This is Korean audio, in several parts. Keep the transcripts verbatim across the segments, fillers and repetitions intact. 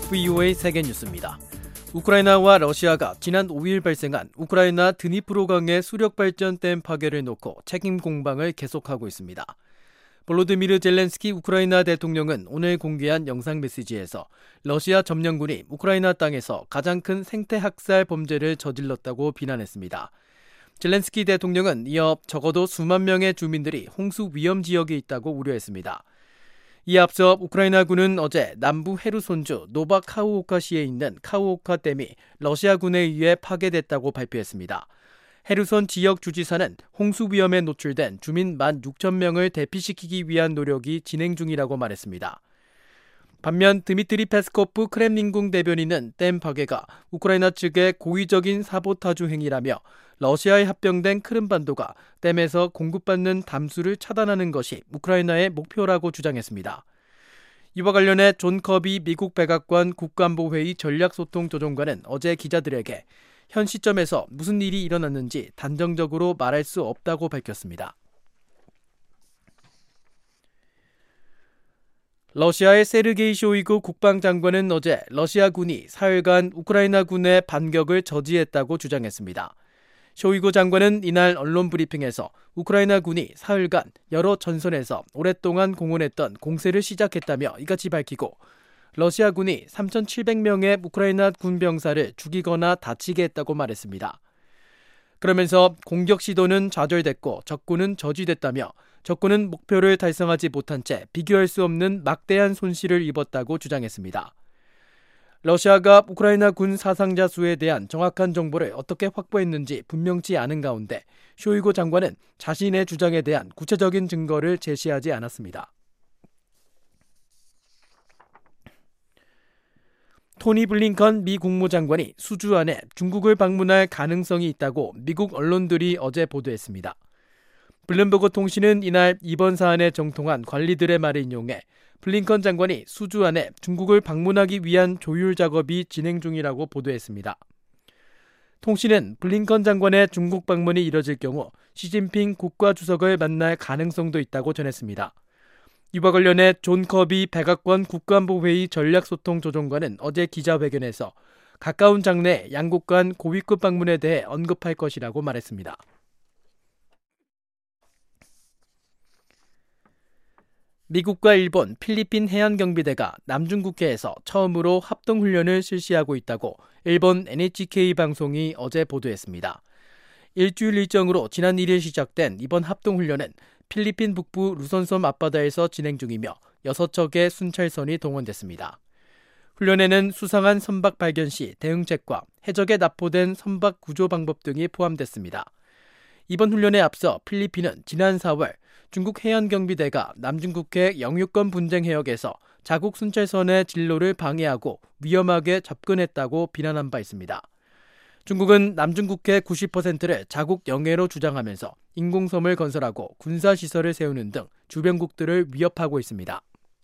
브이오에이 세계뉴스입니다. 우크라이나와 러시아가 지난 오일 발생한 우크라이나 드니프로강의 수력발전댐 파괴를 놓고 책임 공방을 계속하고 있습니다. 볼로드미르 젤렌스키 우크라이나 대통령은 오늘 공개한 영상 메시지에서 러시아 점령군이 우크라이나 땅에서 가장 큰 생태학살 범죄를 저질렀다고 비난했습니다. 젤렌스키 대통령은 이어 적어도 수만 명의 주민들이 홍수 위험 지역에 있다고 우려했습니다. 이에 앞서 우크라이나군은 어제 남부 헤르손주 노바카우오카시에 있는 카우오카 댐이 러시아군에 의해 파괴됐다고 발표했습니다. 헤르손 지역 주지사는 홍수 위험에 노출된 주민 만 육천 명을 대피시키기 위한 노력이 진행 중이라고 말했습니다. 반면 드미트리 페스코프 크렘린궁 대변인은 댐 파괴가 우크라이나 측의 고의적인 사보타주 행위라며 러시아에 합병된 크림반도가 댐에서 공급받는 담수를 차단하는 것이 우크라이나의 목표라고 주장했습니다. 이와 관련해 존 커비 미국 백악관 국가안보회의 전략소통조정관은 어제 기자들에게 현 시점에서 무슨 일이 일어났는지 단정적으로 말할 수 없다고 밝혔습니다. 러시아의 세르게이 쇼이구 국방장관은 어제 러시아군이 사흘간 우크라이나군의 반격을 저지했다고 주장했습니다. 쇼이구 장관은 이날 언론 브리핑에서 우크라이나군이 사흘간 여러 전선에서 오랫동안 공언했던 공세를 시작했다며 이같이 밝히고 러시아군이 삼천칠백 명의 우크라이나 군 병사를 죽이거나 다치게 했다고 말했습니다. 그러면서 공격 시도는 좌절됐고 적군은 저지됐다며 적군은 목표를 달성하지 못한 채 비교할 수 없는 막대한 손실을 입었다고 주장했습니다. 러시아가 우크라이나 군 사상자 수에 대한 정확한 정보를 어떻게 확보했는지 분명치 않은 가운데 쇼이구 장관은 자신의 주장에 대한 구체적인 증거를 제시하지 않았습니다. 토니 블링컨 미 국무장관이 수주 안에 중국을 방문할 가능성이 있다고 미국 언론들이 어제 보도했습니다. 블룸버그 통신은 이날 이번 사안에 정통한 관리들의 말을 인용해 블링컨 장관이 수주 안에 중국을 방문하기 위한 조율 작업이 진행 중이라고 보도했습니다. 통신은 블링컨 장관의 중국 방문이 이뤄질 경우 시진핑 국가주석을 만날 가능성도 있다고 전했습니다. 이와 관련해 존 커비 백악관 국가안보회의 전략소통조정관은 어제 기자회견에서 가까운 장래 양국 간 고위급 방문에 대해 언급할 것이라고 말했습니다. 미국과 일본, 필리핀 해안경비대가 남중국해에서 처음으로 합동훈련을 실시하고 있다고 일본 엔에이치케이 방송이 어제 보도했습니다. 일주일 일정으로 지난 일 일 시작된 이번 합동훈련은 필리핀 북부 루선섬 앞바다에서 진행 중이며 여섯 척의 순찰선이 동원됐습니다. 훈련에는 수상한 선박 발견 시 대응책과 해적에 납포된 선박 구조 방법 등이 포함됐습니다. 이번 훈련에 앞서 필리핀은 지난 사월 중국 해안경비대가 남중국해 영유권 분쟁 해역에서 자국 순찰선의 진로를 방해하고 위험하게 접근했다고 비난한 바 있습니다. 중국은 남중국해 구십 퍼센트를 자국 영해로 주장하면서 인공섬을 건설하고 군사시설을 세우는 등 주변국들을 위협하고 있습니다.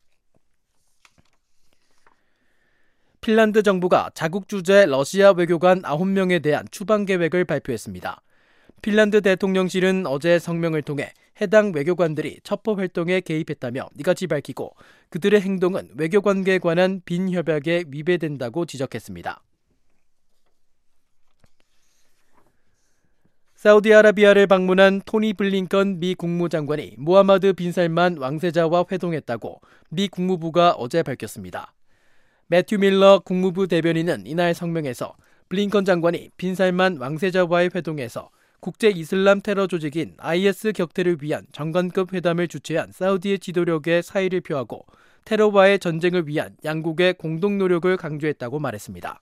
핀란드 정부가 자국 주재 러시아 외교관 아홉 명에 대한 추방 계획을 발표했습니다. 핀란드 대통령실은 어제 성명을 통해 해당 외교관들이 첩보 활동에 개입했다며 이같이 밝히고 그들의 행동은 외교관계에 관한 빈협약에 위배된다고 지적했습니다. 사우디아라비아를 방문한 토니 블링컨 미 국무장관이 모하마드 빈 살만 왕세자와 회동했다고 미 국무부가 어제 밝혔습니다. 매튜 밀러 국무부 대변인은 이날 성명에서 블링컨 장관이 빈 살만 왕세자와의 회동에서 국제 이슬람 테러 조직인 아이에스 격퇴를 위한 장관급 회담을 주최한 사우디의 지도력에 사의를 표하고 테러와의 전쟁을 위한 양국의 공동 노력을 강조했다고 말했습니다.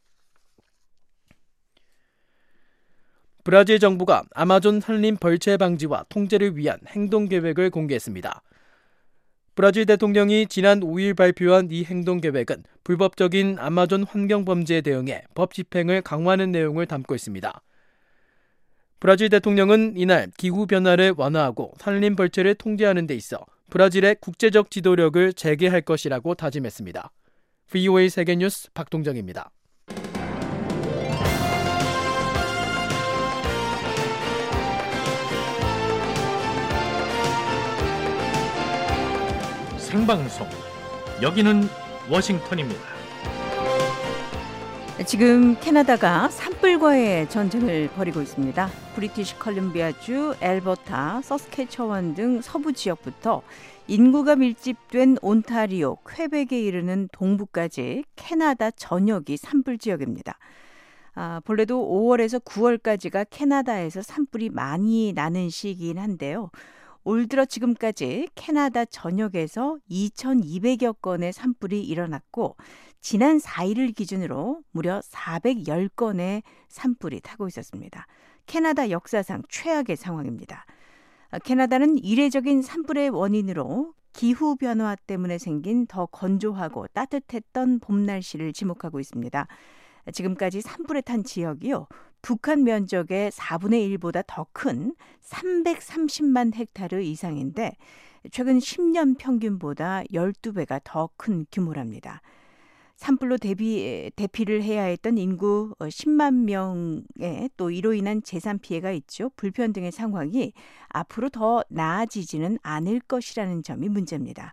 브라질 정부가 아마존 산림 벌채 방지와 통제를 위한 행동 계획을 공개했습니다. 브라질 대통령이 지난 오 일 발표한 이 행동 계획은 불법적인 아마존 환경 범죄에 대응해 법 집행을 강화하는 내용을 담고 있습니다. 브라질 대통령은 이날 기후변화를 완화하고 산림 벌채를 통제하는 데 있어 브라질의 국제적 지도력을 재개할 것이라고 다짐했습니다. 브이오에이 세계뉴스 박동정입니다. 생방송, 여기는 워싱턴입니다. 지금 캐나다가 산불과의 전쟁을 벌이고 있습니다. 브리티시 컬럼비아주, 엘버타, 서스케처원 등 서부 지역부터 인구가 밀집된 온타리오, 퀘벡에 이르는 동부까지 캐나다 전역이 산불 지역입니다. 아, 본래도 오월에서 구월까지가 캐나다에서 산불이 많이 나는 시기이긴 한데요. 올 들어 지금까지 캐나다 전역에서 이천이백여 건의 산불이 일어났고 지난 사 일을 기준으로 무려 사백십 건의 산불이 타고 있었습니다. 캐나다 역사상 최악의 상황입니다. 캐나다는 이례적인 산불의 원인으로 기후변화 때문에 생긴 더 건조하고 따뜻했던 봄 날씨를 지목하고 있습니다. 지금까지 산불에 탄 지역이요. 북한 면적의 사분의 일보다 더 큰 삼백삼십만 헥타르 이상인데 최근 십 년 평균보다 열두 배가 더 큰 규모랍니다. 산불로 대비, 대피를 해야 했던 인구 십만 명에 또 이로 인한 재산 피해가 있죠. 불평등의 상황이 앞으로 더 나아지지는 않을 것이라는 점이 문제입니다.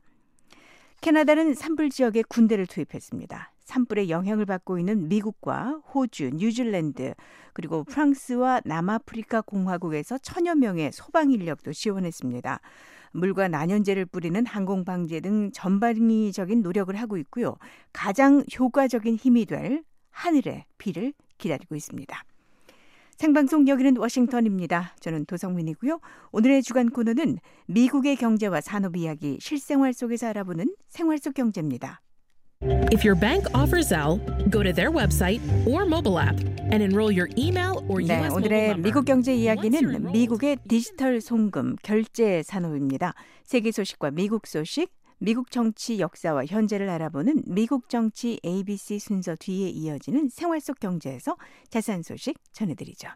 캐나다는 산불 지역에 군대를 투입했습니다. 산불의 영향을 받고 있는 미국과 호주, 뉴질랜드, 그리고 프랑스와 남아프리카 공화국에서 천여 명의 소방 인력도 지원했습니다. 물과 난연제를 뿌리는 항공 방제 등 전방위적인 노력을 하고 있고요. 가장 효과적인 힘이 될 하늘의 비를 기다리고 있습니다. 생방송 여기는 워싱턴입니다. 저는 도성민이고요. 오늘의 주간 코너는 미국의 경제와 산업 이야기, 실생활 속에서 알아보는 생활 속 경제입니다. If your bank offers Zelle, go to their website or mobile app and enroll your email or U S 네, mobile 오늘의 number. 미국 경제 이야기는 미국의 디지털 송금, 결제 산업입니다. 세계 소식과 미국 소식, 미국 정치 역사와 현재를 알아보는 미국 정치 에이비씨 순서 뒤에 이어지는 생활 속 경제에서 자세한 소식 전해드리죠.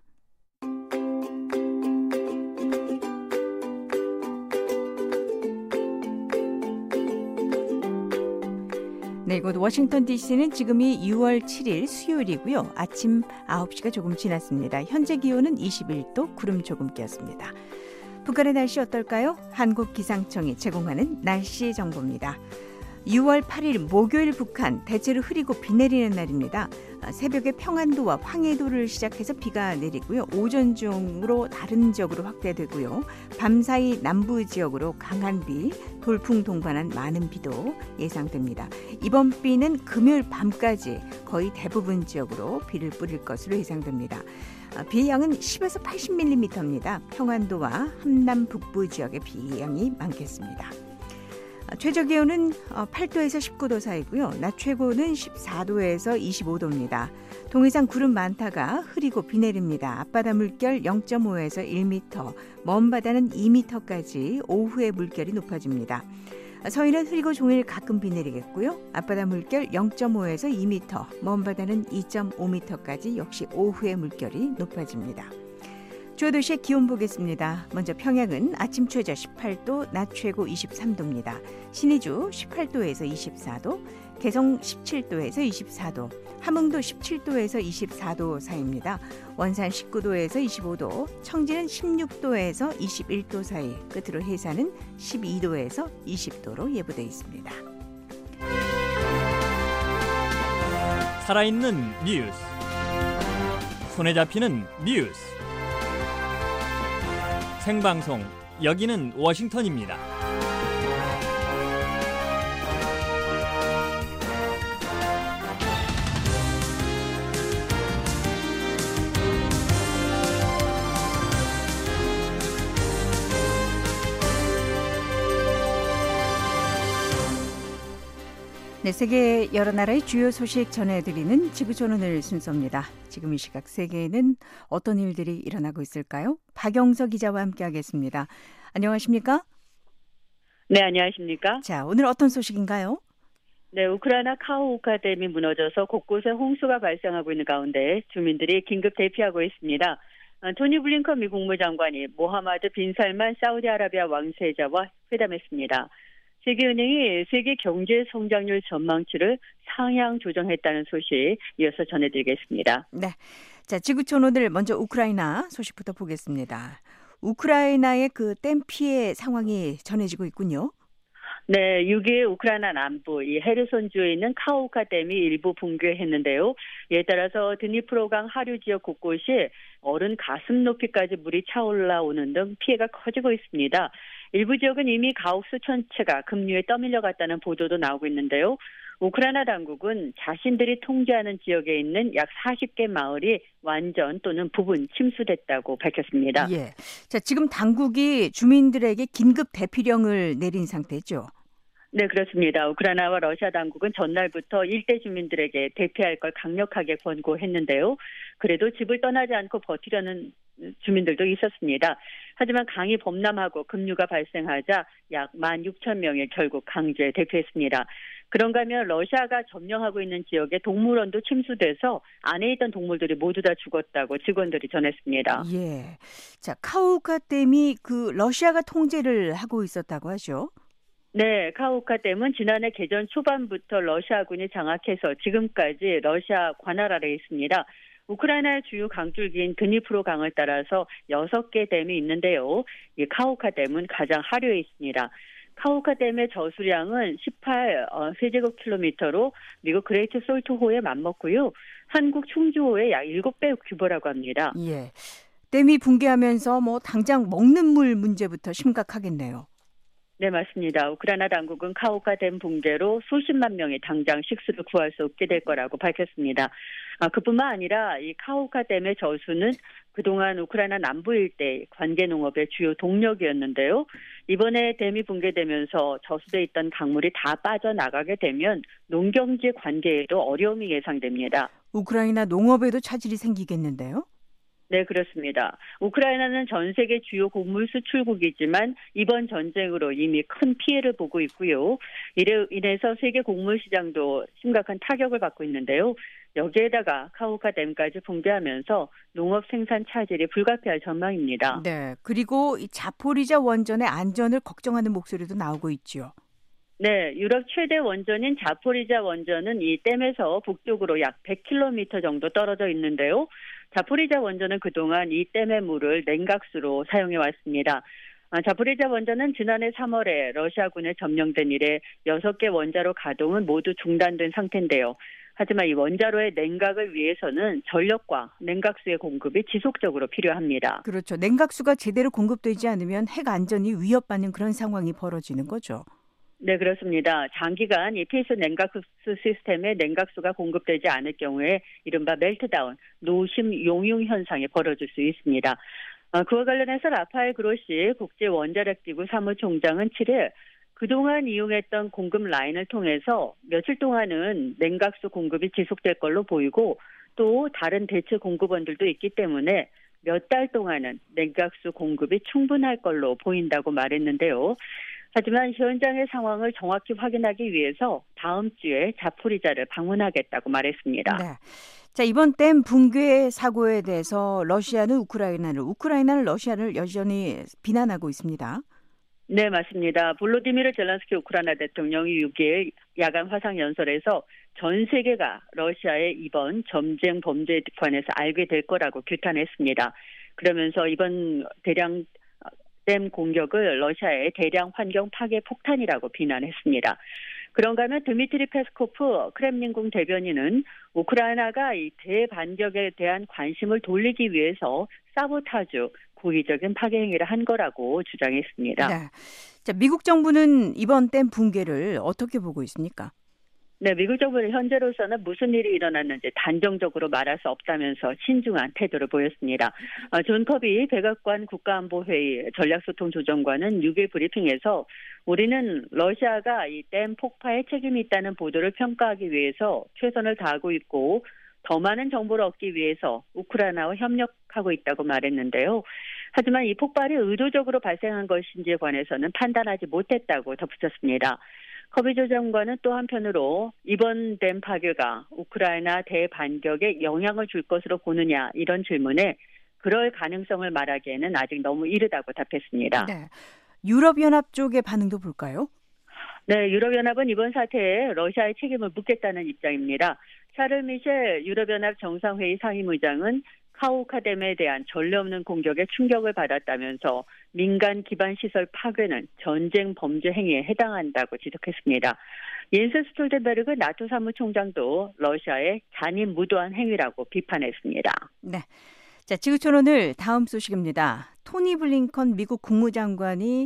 네, 이곳 워싱턴 디씨는 지금이 유월 칠일 수요일이고요. 아침 아홉 시가 조금 지났습니다. 현재 기온은 이십일 도, 구름 조금 끼었습니다. 북한의 날씨 어떨까요? 한국기상청이 제공하는 날씨 정보입니다. 유월 팔일 목요일 북한 대체로 흐리고 비 내리는 날입니다. 새벽에 평안도와 황해도를 시작해서 비가 내리고요. 오전 중으로 다른 지역으로 확대되고요. 밤사이 남부 지역으로 강한 비, 돌풍 동반한 많은 비도 예상됩니다. 이번 비는 금요일 밤까지 거의 대부분 지역으로 비를 뿌릴 것으로 예상됩니다. 비의 양은 십에서 팔십 밀리미터입니다. 평안도와 함남 북부 지역의 비 양이 많겠습니다. 최저 기온은 팔 도에서 십구 도 사이고요. 낮 최고는 십사 도에서 이십오 도입니다. 동해상 구름 많다가 흐리고 비 내립니다. 앞바다 물결 영 점 오에서 일 미터, 먼 바다는 이 미터까지 오후에 물결이 높아집니다. 서해는 흐리고 종일 가끔 비 내리겠고요. 앞바다 물결 영 점 오에서 이 미터, 먼 바다는 이 점 오 미터까지 역시 오후에 물결이 높아집니다. 주요 도시의 기온 보겠습니다. 먼저 평양은 아침 최저 십팔 도, 낮 최고 이십삼 도입니다. 신의주 십팔 도에서 이십사 도, 개성 십칠 도에서 이십사 도, 함흥도 십칠 도에서 이십사 도 사이입니다. 원산 십구 도에서 이십오 도, 청진은 십육 도에서 이십일 도 사이, 끝으로 해산은 십이 도에서 이십 도로 예보되어 있습니다. 살아있는 뉴스, 손에 잡히는 뉴스, 생방송 여기는 워싱턴입니다. 네, 세계 여러 나라의 주요 소식 전해드리는 지구촌오늘 순서입니다. 지금 이 시각 세계에는 어떤 일들이 일어나고 있을까요? 박영석 기자와 함께하겠습니다. 안녕하십니까? 네, 안녕하십니까? 자, 오늘 어떤 소식인가요? 네, 우크라이나 카호우카 댐이 무너져서 곳곳에 홍수가 발생하고 있는 가운데 주민들이 긴급 대피하고 있습니다. 토니 블링컨 미 국무장관이 모하마드 빈 살만 사우디아라비아 왕세자와 회담했습니다. 세계은행이 세계 경제 성장률 전망치를 상향 조정했다는 소식 이어서 전해드리겠습니다. 네, 자 지구촌 오늘 먼저 우크라이나 소식부터 보겠습니다. 우크라이나의 그 댐 피해 상황이 전해지고 있군요. 네, 육 일 우크라이나 남부 이 헤르손주에 있는 카호우카 댐이 일부 붕괴했는데요. 이에 따라서 드니프로강 하류 지역 곳곳이 어른 가슴 높이까지 물이 차올라오는 등 피해가 커지고 있습니다. 일부 지역은 이미 가옥 수천 채가 급류에 떠밀려 갔다는 보도도 나오고 있는데요. 우크라이나 당국은 자신들이 통제하는 지역에 있는 약 사십 개 마을이 완전 또는 부분 침수됐다고 밝혔습니다. 예. 자, 지금 당국이 주민들에게 긴급 대피령을 내린 상태죠. 네, 그렇습니다. 우크라이나와 러시아 당국은 전날부터 일대 주민들에게 대피할 걸 강력하게 권고했는데요. 그래도 집을 떠나지 않고 버티려는 주민들도 있었습니다. 하지만 강이 범람하고 급류가 발생하자 약 만 육천 명이 결국 강제 대피했습니다. 그런가 하면 러시아가 점령하고 있는 지역에 동물원도 침수돼서 안에 있던 동물들이 모두 다 죽었다고 직원들이 전했습니다. 예. 자, 카호우카 댐이 그 러시아가 통제를 하고 있었다고 하죠. 네, 카호우카 댐은 지난해 개전 초반부터 러시아군이 장악해서 지금까지 러시아 관할 아래에 있습니다. 우크라이나의 주요 강줄기인 드니프로 강을 따라서 여섯 개 댐이 있는데요. 이 카호우카 댐은 가장 하류에 있습니다. 카호우카 댐의 저수량은 십팔 세제곱킬로미터로 미국 그레이트 솔트호에 맞먹고요. 한국 충주호의 약 일곱 배 규모라고 합니다. 예. 댐이 붕괴하면서 뭐 당장 먹는 물 문제부터 심각하겠네요. 네, 맞습니다. 우크라이나 당국은 카호우카 댐 붕괴로 수십만 명이 당장 식수를 구할 수 없게 될 거라고 밝혔습니다. 아, 그뿐만 아니라 이 카호우카 댐의 저수는 그동안 우크라이나 남부 일대 관계 농업의 주요 동력이었는데요. 이번에 댐이 붕괴되면서 저수돼 있던 강물이 다 빠져나가게 되면 농경지 관계에도 어려움이 예상됩니다. 우크라이나 농업에도 차질이 생기겠는데요? 네, 그렇습니다. 우크라이나는 전 세계 주요 곡물 수출국이지만 이번 전쟁으로 이미 큰 피해를 보고 있고요. 이래 인해서 세계 곡물 시장도 심각한 타격을 받고 있는데요. 여기에다가 카호우카 댐까지 붕괴하면서 농업 생산 차질이 불가피할 전망입니다. 네, 그리고 이 자포리자 원전의 안전을 걱정하는 목소리도 나오고 있죠. 네, 유럽 최대 원전인 자포리자 원전은 이 댐에서 북쪽으로 약 백 킬로미터 정도 떨어져 있는데요. 자포리자 원전은 그동안 이 댐의 물을 냉각수로 사용해 왔습니다. 자포리자 원전은 지난해 삼월에 러시아군에 점령된 이래 여섯 개 원자로 가동은 모두 중단된 상태인데요. 하지만 이 원자로의 냉각을 위해서는 전력과 냉각수의 공급이 지속적으로 필요합니다. 그렇죠. 냉각수가 제대로 공급되지 않으면 핵 안전이 위협받는 그런 상황이 벌어지는 거죠. 네, 그렇습니다. 장기간 이 필수 냉각수 시스템에 냉각수가 공급되지 않을 경우에 이른바 멜트다운, 노심 용융 현상이 벌어질 수 있습니다. 그와 관련해서 라파엘 그로시 국제원자력기구 사무총장은 칠 일 그동안 이용했던 공급 라인을 통해서 며칠 동안은 냉각수 공급이 지속될 걸로 보이고 또 다른 대체 공급원들도 있기 때문에 몇 달 동안은 냉각수 공급이 충분할 걸로 보인다고 말했는데요. 하지만 현장의 상황을 정확히 확인하기 위해서 다음 주에 자포리자를 방문하겠다고 말했습니다. 네. 자, 이번 댐 붕괴 사고에 대해서 러시아는 우크라이나를, 우크라이나는 러시아를 여전히 비난하고 있습니다. 네, 맞습니다. 볼로디미르 젤렌스키 우크라이나 대통령이 육 일 야간 화상 연설에서 전 세계가 러시아의 이번 전쟁 범죄에 관해서 알게 될 거라고 규탄했습니다. 그러면서 이번 대량 댐 공격을 러시아의 대량 환경 파괴 폭탄이라고 비난했습니다. 그런가 하면 드미트리 페스코프 크렘린궁 대변인은 우크라이나가 이 대반격에 대한 관심을 돌리기 위해서 사보타주, 고의적인 파괴 행위를 한 거라고 주장했습니다. 네. 자, 미국 정부는 이번 댐 붕괴를 어떻게 보고 있습니까? 네, 미국 정부는 현재로서는 무슨 일이 일어났는지 단정적으로 말할 수 없다면서 신중한 태도를 보였습니다. 어, 존 커비 백악관 국가안보회의 전략소통조정관은 육 일 브리핑에서 우리는 러시아가 이 댐 폭파에 책임이 있다는 보도를 평가하기 위해서 최선을 다하고 있고 더 많은 정보를 얻기 위해서 우크라이나와 협력하고 있다고 말했는데요. 하지만 이 폭발이 의도적으로 발생한 것인지에 관해서는 판단하지 못했다고 덧붙였습니다. 커비 조정관은 또 한편으로 이번 댐 파괴가 우크라이나 대반격에 영향을 줄 것으로 보느냐 이런 질문에 그럴 가능성을 말하기에는 아직 너무 이르다고 답했습니다. 네. 유럽연합 쪽의 반응도 볼까요? 네, 유럽연합은 이번 사태에 러시아의 책임을 묻겠다는 입장입니다. 샤를 미셸 유럽연합 정상회의 상임의장은 카오카댐에 대한 전례 없는 공격에 충격을 받았다면서 민간 기반 시설 파괴는 전쟁 범죄 행위에 해당한다고 지적했습니다. 옌스 스톨텐베르그 나토 사무총장도 러시아의 잔인무도한 행위라고 비판했습니다. 네. 자, 지구촌 오늘 다음 소식입니다. 토니 블링컨 미국 국무장관이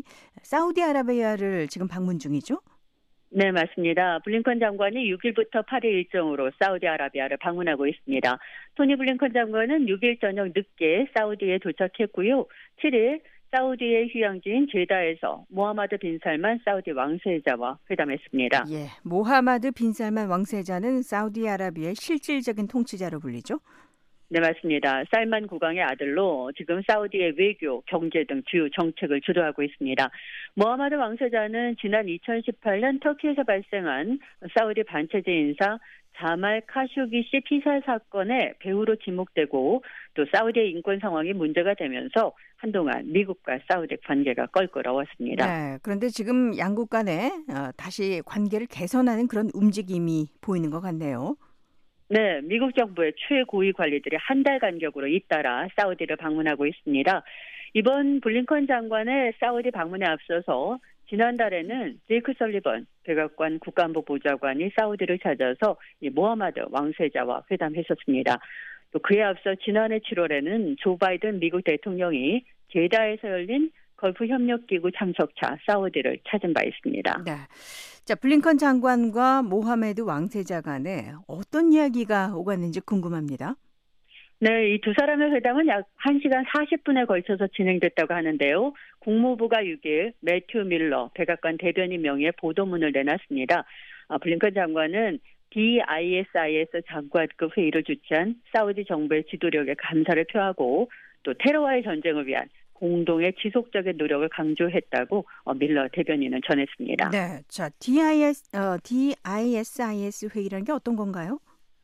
사우디아라비아를 지금 방문 중이죠? 네, 맞습니다. 블링컨 장관이 육 일부터 팔 일 일정으로 사우디아라비아를 방문하고 있습니다. 토니 블링컨 장관은 육 일 저녁 늦게 사우디에 도착했고요. 칠 일 사우디의 휴양지인 제다에서 모하마드 빈 살만 사우디 왕세자와 회담했습니다. 예, 모하마드 빈 살만 왕세자는 사우디아라비아의 실질적인 통치자로 불리죠? 네, 맞습니다. 살만 국왕의 아들로 지금 사우디의 외교, 경제 등 주요 정책을 주도하고 있습니다. 모하마드 왕세자는 지난 이천십팔 년 터키에서 발생한 사우디 반체제 인사 자말 카쇼기 씨 피살 사건의 배후로 지목되고 또 사우디의 인권 상황이 문제가 되면서 한동안 미국과 사우디 관계가 껄끄러웠습니다. 네, 그런데 지금 양국 간에 다시 관계를 개선하는 그런 움직임이 보이는 것 같네요. 네, 미국 정부의 최고위 관리들이 한 달 간격으로 잇따라 사우디를 방문하고 있습니다. 이번 블링컨 장관의 사우디 방문에 앞서서 지난달에는 제이크 설리번 백악관 국가안보보좌관이 사우디를 찾아서 이 모하마드 왕세자와 회담했었습니다. 또 그에 앞서 지난해 칠월에는 조 바이든 미국 대통령이 제다에서 열린 걸프 협력기구 참석차 사우디를 찾은 바 있습니다. 네. 자, 블링컨 장관과 모하메드 왕세자 간에 어떤 이야기가 오갔는지 궁금합니다. 네, 이 두 사람의 회담은 약 한 시간 사십 분에 걸쳐서 진행됐다고 하는데요. 국무부가 육 일 매튜 밀러 백악관 대변인 명의의 보도문을 내놨습니다. 아, 블링컨 장관은 디아이에스아이에스 장관급 회의를 주최한 사우디 정부의 지도력에 감사를 표하고 또 테러와의 전쟁을 위한 공동의 지속적인 노력을 강조했다고 어, 밀러 대변인은 전했습니다. 네, 자 디아이에스, 어, 디아이에스아이에스 회의라는 게 어떤 건가요?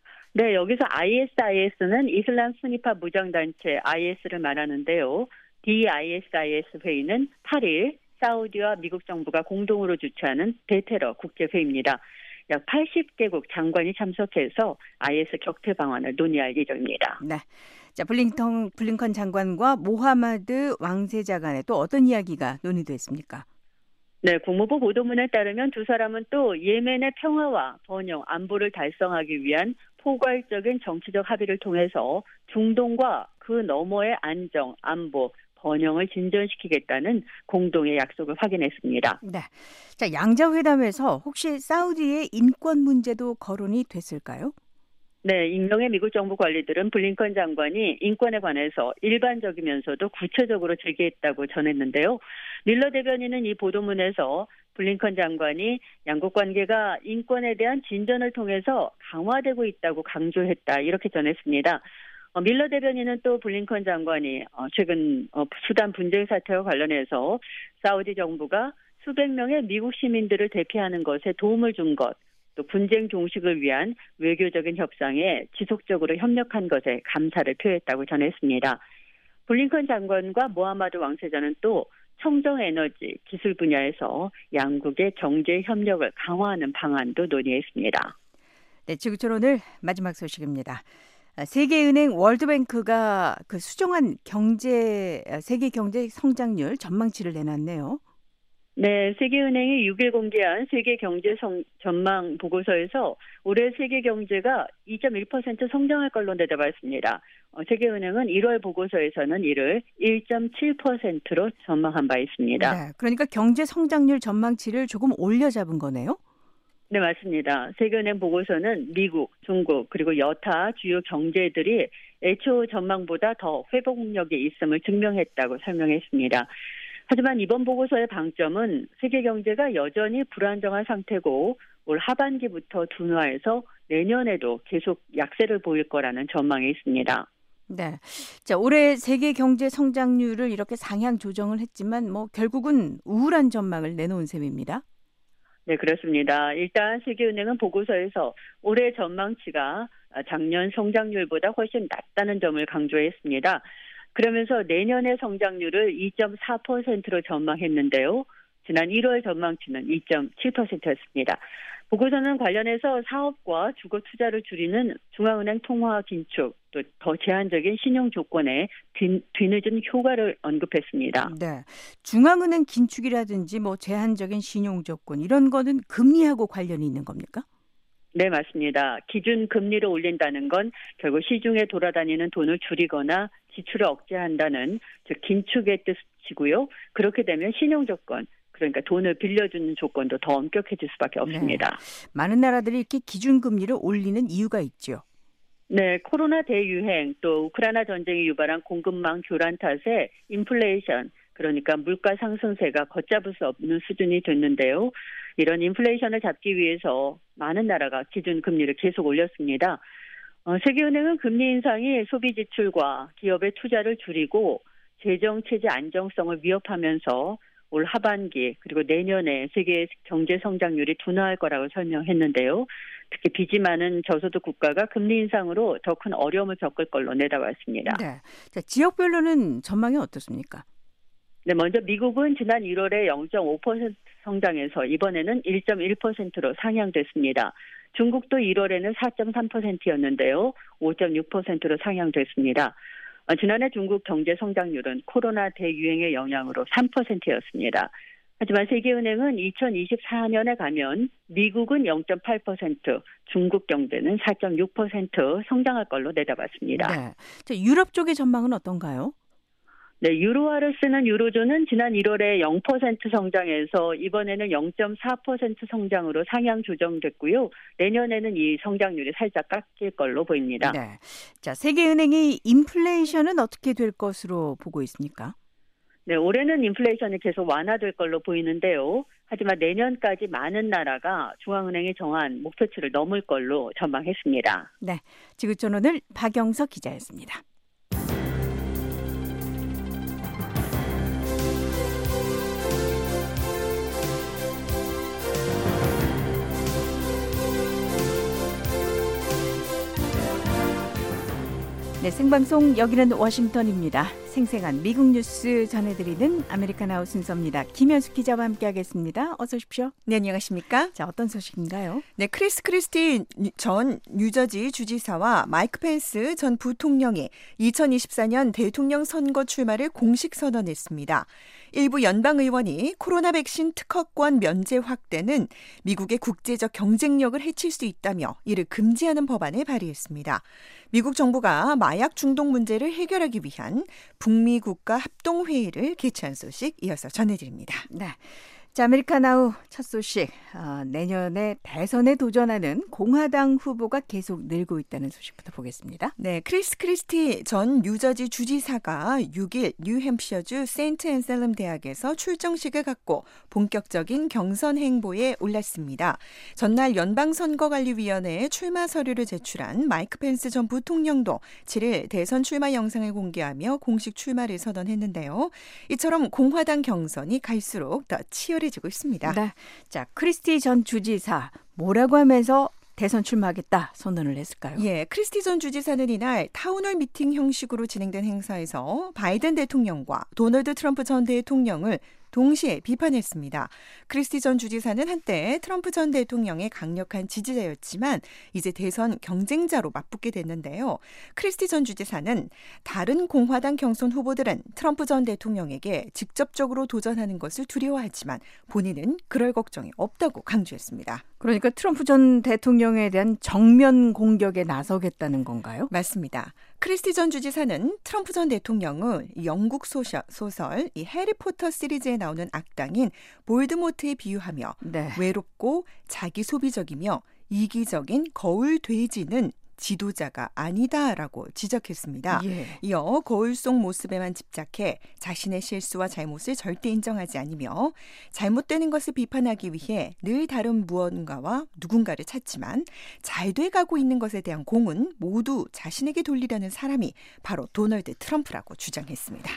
네, 여기서 아이에스아이에스는 이슬람 순위파 무장단체 아이에스를 말하는데요. 디아이에스아이에스 회의는 팔 일 사우디와 미국 정부가 공동으로 주최하는 대테러 국제회의입니다. 약 팔십 개국 장관이 참석해서 아이에스 격퇴 방안을 논의할 예정입니다. 네. 자, 블링컨, 블링컨 장관과 모하마드 왕세자 간에 또 어떤 이야기가 논의됐습니까? 네, 국무부 보도문에 따르면 두 사람은 또 예멘의 평화와 번영, 안보를 달성하기 위한 포괄적인 정치적 합의를 통해서 중동과 그 너머의 안정, 안보, 번영을 진전시키겠다는 공동의 약속을 확인했습니다. 네. 자, 양자회담에서 혹시 사우디의 인권 문제도 거론이 됐을까요? 네, 익명의 미국 정부 관리들은 블링컨 장관이 인권에 관해서 일반적이면서도 구체적으로 제기했다고 전했는데요. 밀러 대변인은 이 보도문에서 블링컨 장관이 양국 관계가 인권에 대한 진전을 통해서 강화되고 있다고 강조했다 이렇게 전했습니다. 어, 밀러 대변인은 또 블링컨 장관이 어, 최근 어, 수단 분쟁 사태와 관련해서 사우디 정부가 수백 명의 미국 시민들을 대피하는 것에 도움을 준 것, 또 분쟁 종식을 위한 외교적인 협상에 지속적으로 협력한 것에 감사를 표했다고 전했습니다. 블링컨 장관과 모하마드 왕세자는 또 청정에너지, 기술 분야에서 양국의 경제 협력을 강화하는 방안도 논의했습니다. 네, 지구촌 오늘 마지막 소식입니다. 세계은행 월드뱅크가 그 수정한 경제 세계 경제 성장률 전망치를 내놨네요. 네, 세계은행이 육 일 공개한 세계 경제 성, 전망 보고서에서 올해 세계 경제가 이 점 일 퍼센트 성장할 걸로 내다봤습니다. 어, 세계은행은 일월 보고서에서는 이를 일 점 칠 퍼센트로 전망한 바 있습니다. 네, 그러니까 경제 성장률 전망치를 조금 올려 잡은 거네요? 네, 맞습니다. 세계은행 보고서는 미국, 중국 그리고 여타 주요 경제들이 애초 전망보다 더 회복력이 있음을 증명했다고 설명했습니다. 하지만 이번 보고서의 방점은 세계 경제가 여전히 불안정한 상태고 올 하반기부터 둔화해서 내년에도 계속 약세를 보일 거라는 전망이 있습니다. 네. 자, 올해 세계 경제 성장률을 이렇게 상향 조정을 했지만 뭐 결국은 우울한 전망을 내놓은 셈입니다. 네, 그렇습니다. 일단 세계은행은 보고서에서 올해 전망치가 작년 성장률보다 훨씬 낮다는 점을 강조했습니다. 그러면서 내년의 성장률을 이 점 사 퍼센트로 전망했는데요. 지난 일월 전망치는 이 점 칠 퍼센트였습니다. 보고서는 관련해서 사업과 주거 투자를 줄이는 중앙은행 통화 긴축, 또 더 제한적인 신용 조건에 뒤, 뒤늦은 효과를 언급했습니다. 네, 중앙은행 긴축이라든지 뭐 제한적인 신용 조건 이런 거는 금리하고 관련이 있는 겁니까? 네, 맞습니다. 기준 금리를 올린다는 건 결국 시중에 돌아다니는 돈을 줄이거나 지출을 억제한다는 즉 긴축의 뜻이고요. 그렇게 되면 신용 조건, 그러니까 돈을 빌려주는 조건도 더 엄격해질 수밖에 없습니다. 네. 많은 나라들이 이렇게 기준금리를 올리는 이유가 있죠. 네, 코로나 대유행 또 우크라이나 전쟁이 유발한 공급망 교란 탓에 인플레이션, 그러니까 물가 상승세가 걷잡을 수 없는 수준이 됐는데요. 이런 인플레이션을 잡기 위해서 많은 나라가 기준금리를 계속 올렸습니다. 어, 세계은행은 금리 인상이 소비 지출과 기업의 투자를 줄이고 재정체제 안정성을 위협하면서 올 하반기 그리고 내년에 세계 경제 성장률이 둔화할 거라고 설명했는데요. 특히 빚이 많은 저소득 국가가 금리 인상으로 더 큰 어려움을 겪을 걸로 내다봤습니다. 네. 자, 지역별로는 전망이 어떻습니까? 네, 먼저 미국은 지난 일월에 영 점 오 퍼센트 성장해서 이번에는 일 점 일 퍼센트로 상향됐습니다. 중국도 일월에는 사 점 삼 퍼센트였는데요. 오 점 육 퍼센트로 상향됐습니다. 지난해 중국 경제 성장률은 코로나 대유행의 영향으로 삼 퍼센트였습니다. 하지만 세계은행은 이천이십사 년에 가면 미국은 영 점 팔 퍼센트, 중국 경제는 사 점 육 퍼센트 성장할 걸로 내다봤습니다. 네. 자, 유럽 쪽의 전망은 어떤가요? 네, 유로화를 쓰는 유로존은 지난 일월에 영 퍼센트 성장해서 이번에는 영 점 사 퍼센트 성장으로 상향 조정됐고요. 내년에는 이 성장률이 살짝 깎일 걸로 보입니다. 네. 자, 세계은행이 인플레이션은 어떻게 될 것으로 보고 있습니까? 네, 올해는 인플레이션이 계속 완화될 걸로 보이는데요. 하지만 내년까지 많은 나라가 중앙은행이 정한 목표치를 넘을 걸로 전망했습니다. 네, 지구촌 오늘 박영석 기자였습니다. 네, 생방송 여기는 워싱턴입니다. 생생한 미국 뉴스 전해드리는 아메리카나우 순서입니다. 김현숙 기자와 함께하겠습니다. 어서 오십시오. 네, 안녕하십니까? 자, 어떤 소식인가요? 네, 크리스 크리스티 전 뉴저지 주지사와 마이크 펜스 전 부통령이 이천이십사 년 대통령 선거 출마를 공식 선언했습니다. 일부 연방의원이 코로나 백신 특허권 면제 확대는 미국의 국제적 경쟁력을 해칠 수 있다며 이를 금지하는 법안을 발의했습니다. 미국 정부가 마약 중독 문제를 해결하기 위한 북미 국가 합동회의를 개최한 소식 이어서 전해드립니다. 네. 자, 아메리카나우 첫 소식. 어, 내년에 대선에 도전하는 공화당 후보가 계속 늘고 있다는 소식부터 보겠습니다. 네, 크리스 크리스티 전 뉴저지 주지사가 육 일 뉴햄프셔주 세인트 앤셀름 대학에서 출정식을 갖고 본격적인 경선 행보에 올랐습니다. 전날 연방선거관리위원회에 출마 서류를 제출한 마이크 펜스 전 부통령도 칠 일 대선 출마 영상을 공개하며 공식 출마를 선언했는데요. 이처럼 공화당 경선이 갈수록 더 치열해지고 있습니다. 네. 자, 크리스티 전 주지사 뭐라고 하면서 대선 출마하겠다 선언을 했을까요? 예, 크리스티 전 주지사는 이날 타운홀 미팅 형식으로 진행된 행사에서 바이든 대통령과 도널드 트럼프 전 대통령을 동시에 비판했습니다. 크리스티 전 주지사는 한때 트럼프 전 대통령의 강력한 지지자였지만 이제 대선 경쟁자로 맞붙게 됐는데요. 크리스티 전 주지사는 다른 공화당 경선 후보들은 트럼프 전 대통령에게 직접적으로 도전하는 것을 두려워하지만 본인은 그럴 걱정이 없다고 강조했습니다. 그러니까 트럼프 전 대통령에 대한 정면 공격에 나서겠다는 건가요? 맞습니다. 크리스티 전 주지사는 트럼프 전 대통령을 영국 소설, 소설 이 해리포터 시리즈에 나오는 악당인 볼드모트에 비유하며 네. 외롭고 자기 소비적이며 이기적인 거울 돼지는 지도자가 아니다라고 지적했습니다. 예. 이어 거울 속 모습에만 집착해 자신의 실수와 잘못을 절대 인정하지 않으며 잘못되는 것을 비판하기 위해 늘 다른 무언가와 누군가를 찾지만 잘 돼가고 있는 것에 대한 공은 모두 자신에게 돌리려는 사람이 바로 도널드 트럼프라고 주장했습니다.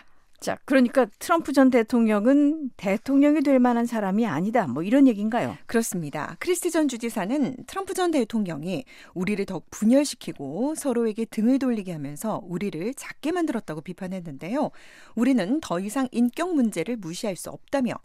자, 그러니까 트럼프 전 대통령은 대통령이 될 만한 사람이 아니다. 뭐 이런 얘기인가요? 그렇습니다. 크리스티 전 주지사는 트럼프 전 대통령이 우리를 더욱 분열시키고 서로에게 등을 돌리게 하면서 우리를 작게 만들었다고 비판했는데요. 우리는 더 이상 인격 문제를 무시할 수 없다며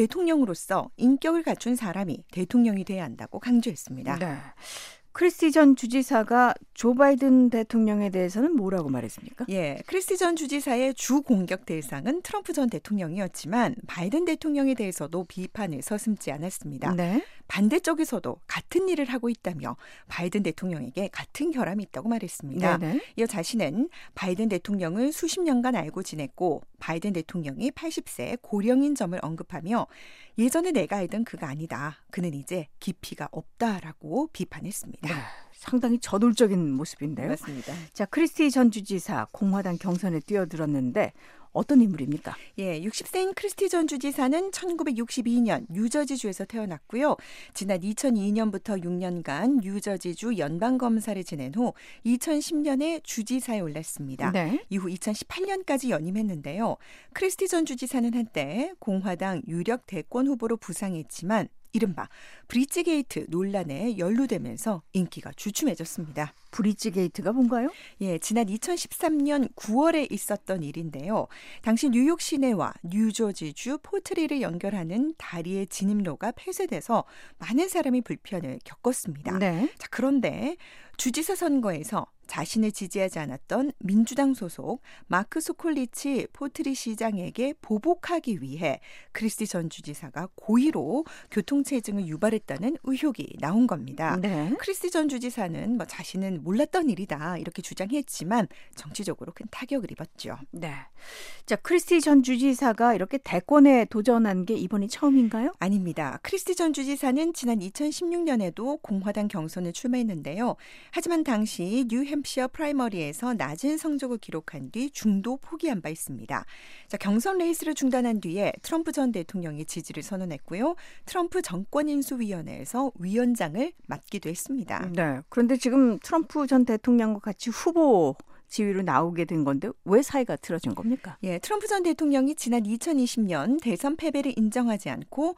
대통령으로서 인격을 갖춘 사람이 대통령이 돼야 한다고 강조했습니다. 네. 크리스티 전 주지사가 조 바이든 대통령에 대해서는 뭐라고 말했습니까? 예, 크리스티 전 주지사의 주 공격 대상은 트럼프 전 대통령이었지만 바이든 대통령에 대해서도 비판을 서슴지 않았습니다. 네. 반대쪽에서도 같은 일을 하고 있다며 바이든 대통령에게 같은 결함이 있다고 말했습니다. 네네. 이어 자신은 바이든 대통령을 수십 년간 알고 지냈고 바이든 대통령이 팔십 세 고령인 점을 언급하며 예전에 내가 알던 그가 아니다. 그는 이제 깊이가 없다라고 비판했습니다. 네, 상당히 저돌적인 모습인데요. 맞습니다. 자, 크리스티 전 주지사 공화당 경선에 뛰어들었는데 어떤 인물입니까? 예, 육십 세인 크리스티 전 주지사는 천구백육십이 년 뉴저지주에서 태어났고요. 지난 이천이 년부터 육 년간 뉴저지주 연방검사를 지낸 후 이천십 년에 주지사에 올랐습니다. 네. 이후 이천십팔 년까지 연임했는데요. 크리스티 전 주지사는 한때 공화당 유력 대권 후보로 부상했지만 이른바 브릿지게이트 논란에 연루되면서 인기가 주춤해졌습니다. 브릿지게이트가 뭔가요? 예, 지난 이천십삼 년 구월에 있었던 일인데요. 당시 뉴욕 시내와 뉴저지주 포트리를 연결하는 다리의 진입로가 폐쇄돼서 많은 사람이 불편을 겪었습니다. 네. 자, 그런데 주지사 선거에서 자신을 지지하지 않았던 민주당 소속 마크 소콜리치 포트리 시장에게 보복하기 위해 크리스티 전 주지사가 고의로 교통체증을 유발했다는 의혹이 나온 겁니다. 네. 크리스티 전 주지사는 뭐 자신은 몰랐던 일이다 이렇게 주장했지만 정치적으로 큰 타격을 입었죠. 네. 자, 크리스티 전 주지사가 이렇게 대권에 도전한 게 이번이 처음인가요? 아닙니다. 크리스티 전 주지사는 지난 이천십육 년에도 공화당 경선에 출마했는데요. 하지만 당시 뉴햄프셔 프라이머리에서 낮은 성적을 기록한 뒤 중도 포기한 바 있습니다. 자, 경선 레이스를 중단한 뒤에 트럼프 전 대통령이 지지를 선언했고요. 트럼프 정권인수위원회에서 위원장을 맡기도 했습니다. 네. 그런데 지금 트럼프 전 대통령과 같이 후보 지위로 나오게 된 건데 왜 사이가 틀어진 겁니까? 예, 트럼프 전 대통령이 지난 이천이십 년 대선 패배를 인정하지 않고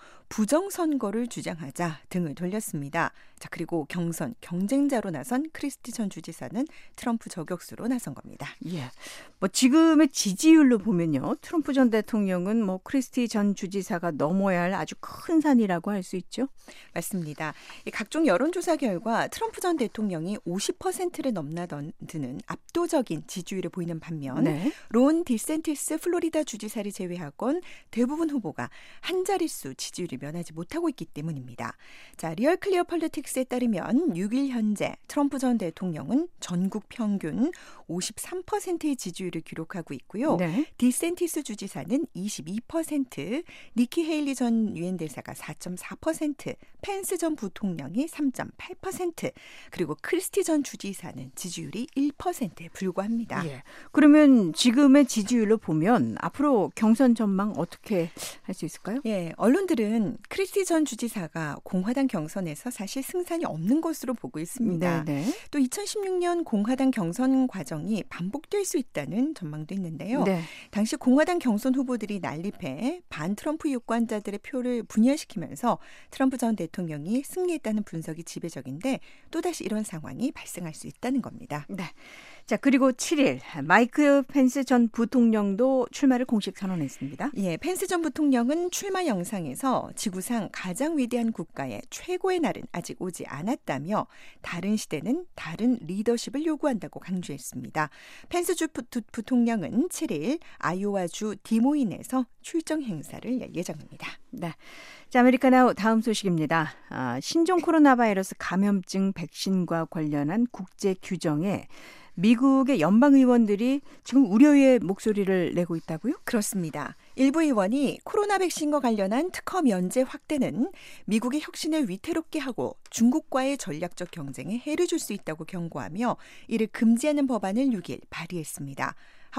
부정선거를 주장하자 등을 돌렸습니다. 자, 그리고 경선 경쟁자로 나선 크리스티 전 주지사는 트럼프 저격수로 나선 겁니다. 예. 뭐 지금의 지지율로 보면요. 트럼프 전 대통령은 뭐 크리스티 전 주지사가 넘어야 할 아주 큰 산이라고 할 수 있죠. 맞습니다. 각종 여론조사 결과 트럼프 전 대통령이 오십 퍼센트를 넘나드는 압도적인 지지율을 보이는 반면 네. 론 디센티스 플로리다 주지사를 제외하곤 대부분 후보가 한 자릿수 지지율을 면하지 못하고 있기 때문입니다. 자, 리얼 클리어 폴리틱스에 따르면 육 일 현재 트럼프 전 대통령은 전국 평균 오십삼 퍼센트의 지지율을 기록하고 있고요. 네. 디센티스 주지사는 이십이 퍼센트, 니키 헤일리 전 유엔 대사가 사 점 사 퍼센트, 펜스 전 부통령이 삼 점 팔 퍼센트, 그리고 크리스티 전 주지사는 지지율이 일 퍼센트에 불과합니다. 예. 그러면 지금의 지지율로 보면 앞으로 경선 전망 어떻게 할 수 있을까요? 예, 언론들은 크리스티 전 주지사가 공화당 경선에서 사실 승산이 없는 것으로 보고 있습니다. 네, 네. 또 이천십육 년 공화당 경선 과정이 반복될 수 있다는 전망도 있는데요. 네. 당시 공화당 경선 후보들이 난립해 반 트럼프 유권자들의 표를 분열시키면서 트럼프 전 대통령이 승리했다는 분석이 지배적인데 또다시 이런 상황이 발생할 수 있다는 겁니다. 네. 자, 그리고 칠 일 마이크 펜스 전 부통령도 출마를 공식 선언했습니다. 예, 펜스 전 부통령은 출마 영상에서 지구상 가장 위대한 국가의 최고의 날은 아직 오지 않았다며 다른 시대는 다른 리더십을 요구한다고 강조했습니다. 펜스 주 부통령은 칠 일 아이오와주 디모인에서 출정 행사를 열 예정입니다. 네. 자, 아메리카노 다음 소식입니다. 아, 신종 코로나 바이러스 감염증 백신과 관련한 국제 규정에 미국의 연방 의원들이 지금 우려의 목소리를 내고 있다고요? 그렇습니다. 일부 의원이 코로나 백신과 관련한 특허 면제 확대는 미국의 혁신을 위태롭게 하고 중국과의 전략적 경쟁에 해를 줄 수 있다고 경고하며 이를 금지하는 법안을 육 일 발의했습니다.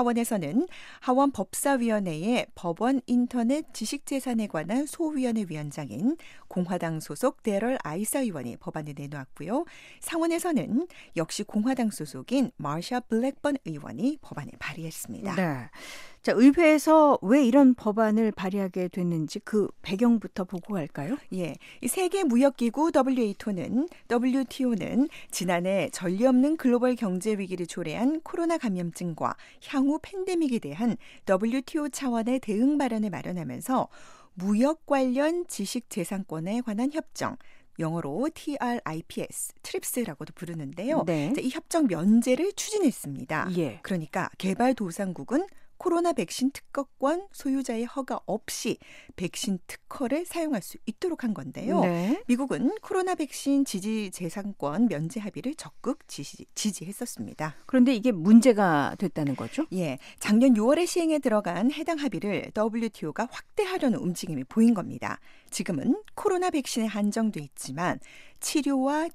하원에서는 하원 법사위원회의 법원 인터넷 지식재산에 관한 소위원회 위원장인 공화당 소속 데럴 아이사 의원이 법안을 내놓았고요. 상원에서는 역시 공화당 소속인 마샤 블랙번 의원이 법안을 발의했습니다. 네. 자, 의회에서 왜 이런 법안을 발의하게 됐는지 그 배경부터 보고 갈까요? 예, 이 세계무역기구 더블유에이치오는 더블유티오는 지난해 전례 없는 글로벌 경제 위기를 초래한 코로나 감염증과 향후 팬데믹에 대한 더블유티오 차원의 대응 발안을 마련하면서 무역 관련 지식재산권에 관한 협정, 영어로 트리프스, 트립스라고도 부르는데요. 네. 이 협정 면제를 추진했습니다. 예. 그러니까 개발도상국은 코로나 백신 특허권 소유자의 허가 없이 백신 특허를 사용할 수 있도록 한 건데요. 네. 미국은 코로나 백신 지지 재산권 면제 합의를 적극 지지, 지지했었습니다. 그런데 이게 문제가 됐다는 거죠? 예, 작년 유월에 시행에 들어간 해당 합의를 더블유티오가 확대하려는 움직임이 보인 겁니다. 지금은 코로나 백신에 한정돼 있지만 치료와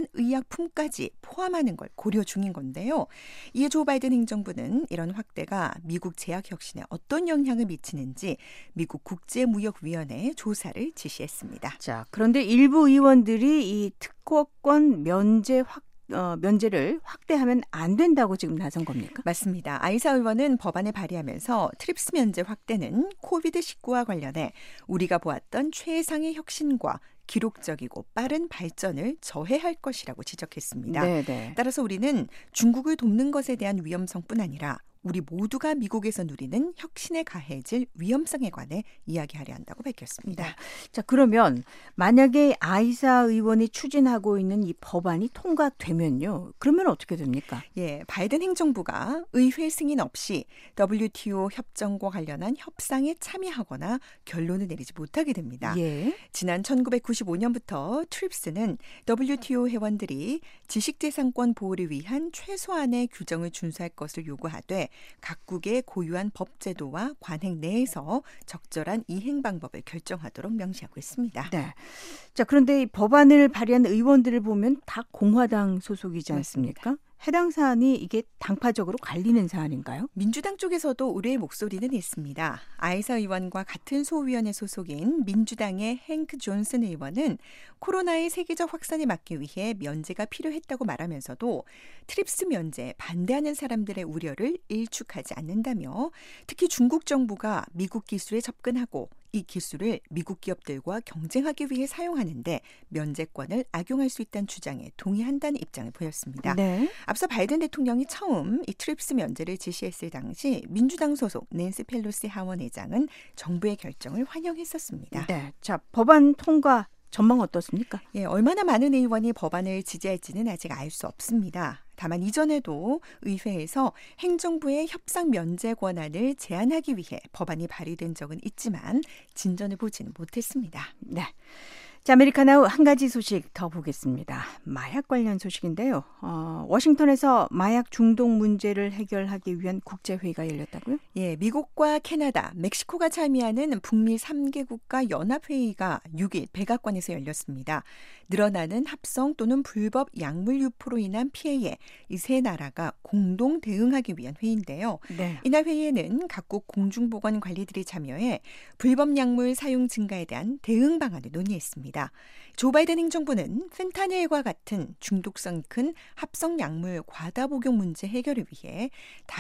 진단의약품까지 포함하는 걸 고려 중인 건데요. 이에 조 바이든 행정부는 이런 확대가 미국 제약 혁신에 어떤 영향을 미치는지 미국 국제무역위원회에 조사를 지시했습니다. 자, 그런데 일부 의원들이 이 특허권 면제 확 어, 면제를 확대하면 안 된다고 지금 나선 겁니까? 맞습니다. 아이사 의원은 법안을 발의하면서 트립스 면제 확대는 코비드 십구와 관련해 우리가 보았던 최상의 혁신과 기록적이고 빠른 발전을 저해할 것이라고 지적했습니다. 네네. 따라서 우리는 중국을 돕는 것에 대한 위험성뿐 아니라 우리 모두가 미국에서 누리는 혁신에 가해질 위험성에 관해 이야기하려 한다고 밝혔습니다. 네. 자, 그러면 만약에 아이사 의원이 추진하고 있는 이 법안이 통과되면요. 그러면 어떻게 됩니까? 예, 바이든 행정부가 의회 승인 없이 더블유티오 협정과 관련한 협상에 참여하거나 결론을 내리지 못하게 됩니다. 예. 지난 천구백구십오 년부터 트립스는 더블유티오 회원들이 지식재산권 보호를 위한 최소한의 규정을 준수할 것을 요구하되 각국의 고유한 법 제도와 관행 내에서 적절한 이행 방법을 결정하도록 명시하고 있습니다. 네. 자, 그런데 이 법안을 발의한 의원들을 보면 다 공화당 소속이지 않습니까? 맞습니다. 해당 사안이 이게 당파적으로 갈리는 사안인가요? 민주당 쪽에서도 우려의 목소리는 있습니다. 아이사 의원과 같은 소위원회 소속인 민주당의 행크 존슨 의원은 코로나의 세계적 확산을 막기 위해 면제가 필요했다고 말하면서도 트립스 면제에 반대하는 사람들의 우려를 일축하지 않는다며 특히 중국 정부가 미국 기술에 접근하고 이 기술을 미국 기업들과 경쟁하기 위해 사용하는데 면제권을 악용할 수 있다는 주장에 동의한다는 입장을 보였습니다. 네. 앞서 바이든 대통령이 처음 이 트립스 면제를 지시했을 당시 민주당 소속 낸시 펠로시 하원의장은 정부의 결정을 환영했었습니다. 네. 자, 법안 통과 전망 어떻습니까? 예, 얼마나 많은 의원이 법안을 지지할지는 아직 알 수 없습니다. 다만 이전에도 의회에서 행정부의 협상 면제 권한을 제한하기 위해 법안이 발의된 적은 있지만 진전을 보지는 못했습니다. 네. 자, 아메리카나우 한 가지 소식 더 보겠습니다. 마약 관련 소식인데요. 어, 워싱턴에서 마약 중독 문제를 해결하기 위한 국제회의가 열렸다고요? 예, 미국과 캐나다, 멕시코가 참여하는 북미 삼 개국가 연합회의가 육 일 백악관에서 열렸습니다. 늘어나는 합성 또는 불법 약물 유포로 인한 피해에 이 세 나라가 공동 대응하기 위한 회의인데요. 네. 이날 회의에는 각국 공중보건 관리들이 참여해 불법 약물 사용 증가에 대한 대응 방안을 논의했습니다. 조 바이든 행정부는 펜타닐과 같은 중독성이 큰 합성 약물 과다 복용 문제 해결을 위해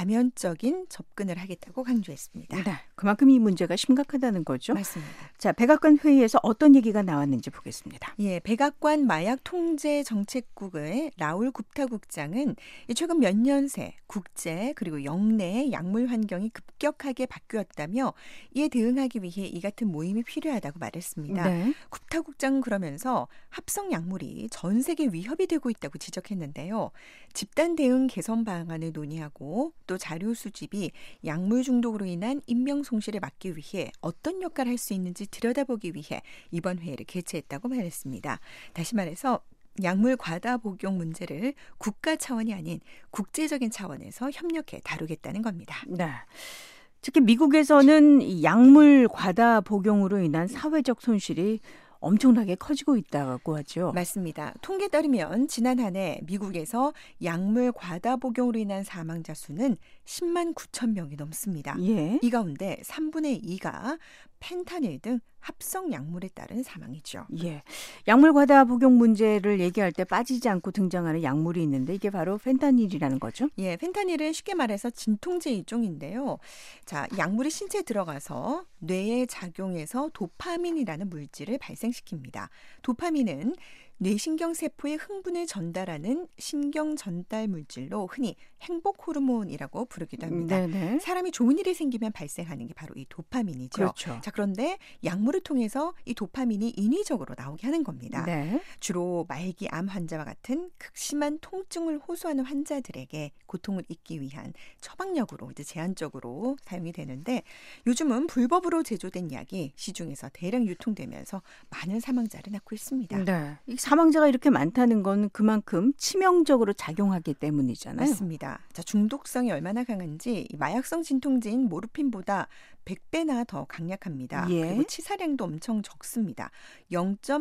다면적인 접근을 하겠다고 강조했습니다. 네, 그만큼 이 문제가 심각하다는 거죠. 맞습니다. 자, 백악관 회의에서 어떤 얘기가 나왔는지 보겠습니다. 예, 백악관 마약 통제 정책국의 라울 굽타 국장은 최근 몇 년 새 국제 그리고 영내의 약물 환경이 급격하게 바뀌었다며 이에 대응하기 위해 이 같은 모임이 필요하다고 말했습니다. 네. 굽타 국장은 그러면서 합성 약물이 전 세계 위협이 되고 있다고 지적했는데요. 집단 대응 개선 방안을 논의하고 또 자료 수집이 약물 중독으로 인한 인명 손실을 막기 위해 어떤 역할을 할 수 있는지 들여다보기 위해 이번 회의를 개최했다고 말했습니다. 다시 말해서 약물 과다 복용 문제를 국가 차원이 아닌 국제적인 차원에서 협력해 다루겠다는 겁니다. 네. 특히 미국에서는 이 약물 과다 복용으로 인한 사회적 손실이 엄청나게 커지고 있다고 하죠. 맞습니다. 통계에 따르면 지난 한 해 미국에서 약물 과다 복용으로 인한 사망자 수는 십만 구천 명이 넘습니다. 예. 이 가운데 삼분의 이가 펜타닐 등 합성 약물에 따른 사망이죠. 예, 약물 과다 복용 문제를 얘기할 때 빠지지 않고 등장하는 약물이 있는데 이게 바로 펜타닐이라는 거죠? 예, 펜타닐은 쉽게 말해서 진통제 일종인데요. 자, 약물이 신체에 들어가서 뇌에 작용해서 도파민이라는 물질을 발생시킵니다. 도파민은 뇌신경 세포의 흥분을 전달하는 신경 전달 물질로 흔히 행복 호르몬이라고 부르기도 합니다. 네네. 사람이 좋은 일이 생기면 발생하는 게 바로 이 도파민이죠. 그렇죠. 자, 그런데 약물을 통해서 이 도파민이 인위적으로 나오게 하는 겁니다. 네. 주로 말기 암 환자와 같은 극심한 통증을 호소하는 환자들에게 고통을 잊기 위한 처방약으로 이제 제한적으로 사용이 되는데 요즘은 불법으로 제조된 약이 시중에서 대량 유통되면서 많은 사망자를 낳고 있습니다. 네. 이 사망자가 이렇게 많다는 건 그만큼 치명적으로 작용하기 때문이잖아요. 맞습니다. 자, 중독성이 얼마나 강한지 이 마약성 진통제인 모르핀보다 백 배나 더 강력합니다. 예. 그리고 치사량도 엄청 적습니다. 영 점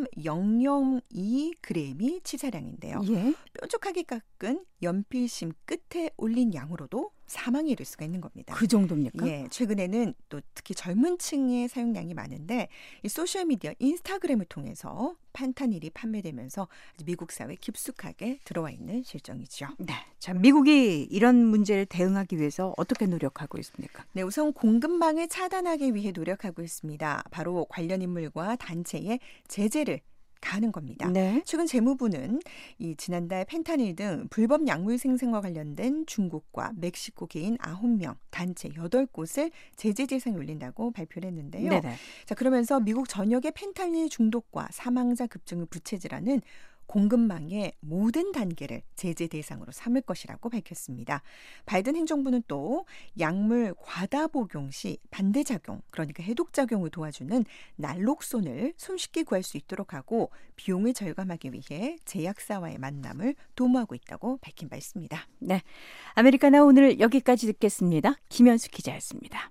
영영이 그램이 치사량인데요. 예. 뾰족하게 깎은 연필심 끝에 올린 양으로도 사망에 이를 수가 있는 겁니다. 그 정도입니까? 예, 최근에는 또 특히 젊은 층의 사용량이 많은데 이 소셜미디어 인스타그램을 통해서 펜타닐이 판매되면서 미국 사회에 깊숙하게 들어와 있는 실정이죠. 네. 자, 미국이 이런 문제를 대응하기 위해서 어떻게 노력하고 있습니까? 네, 우선 공급망을 차단하기 위해 노력하고 있습니다. 바로 관련 인물과 단체에 제재를 가하는 겁니다. 네. 최근 재무부는 이 지난달 펜타닐 등 불법 약물 생산과 관련된 중국과 멕시코계인 아홉 명, 단체 여덟 곳을 제재 대상에 올린다고 발표를 했는데요. 네네. 자, 그러면서 미국 전역의 펜타닐 중독과 사망자 급증을 부채질하는 공급망의 모든 단계를 제재 대상으로 삼을 것이라고 밝혔습니다. 바이든 행정부는 또 약물 과다 복용 시 반대작용, 그러니까 해독작용을 도와주는 날록손을 손쉽게 구할 수 있도록 하고 비용을 절감하기 위해 제약사와의 만남을 도모하고 있다고 밝힌 바 있습니다. 네, 아메리카나 오늘 여기까지 듣겠습니다. 김현수 기자였습니다.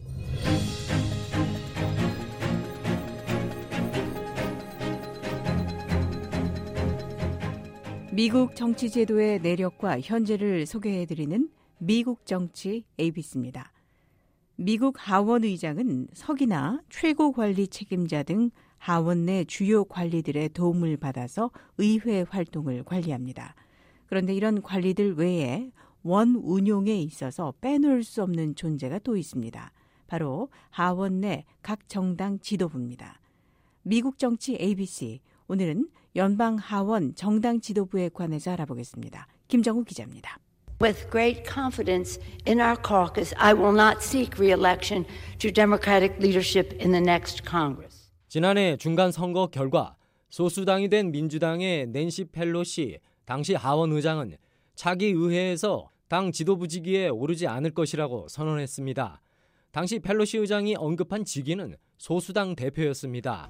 미국 정치 제도의 내력과 현재를 소개해드리는 미국 정치 에이비씨입니다. 미국 하원 의장은 서기나 최고 관리 책임자 등 하원 내 주요 관리들의 도움을 받아서 의회 활동을 관리합니다. 그런데 이런 관리들 외에 원 운용에 있어서 빼놓을 수 없는 존재가 또 있습니다. 바로 하원 내 각 정당 지도부입니다. 미국 정치 에이비씨, 오늘은 연방 하원 정당 지도부에 관해서 알아보겠습니다. 김정우 기자입니다. With great confidence in our caucus, I will not seek re-election to Democratic leadership in the next Congress. 지난해 중간 선거 결과 소수당이 된 민주당의 낸시 펠로시 당시 하원 의장은 차기 의회에서 당 지도부 직위에 오르지 않을 것이라고 선언했습니다. 당시 펠로시 의장이 언급한 직위는 소수당 대표였습니다.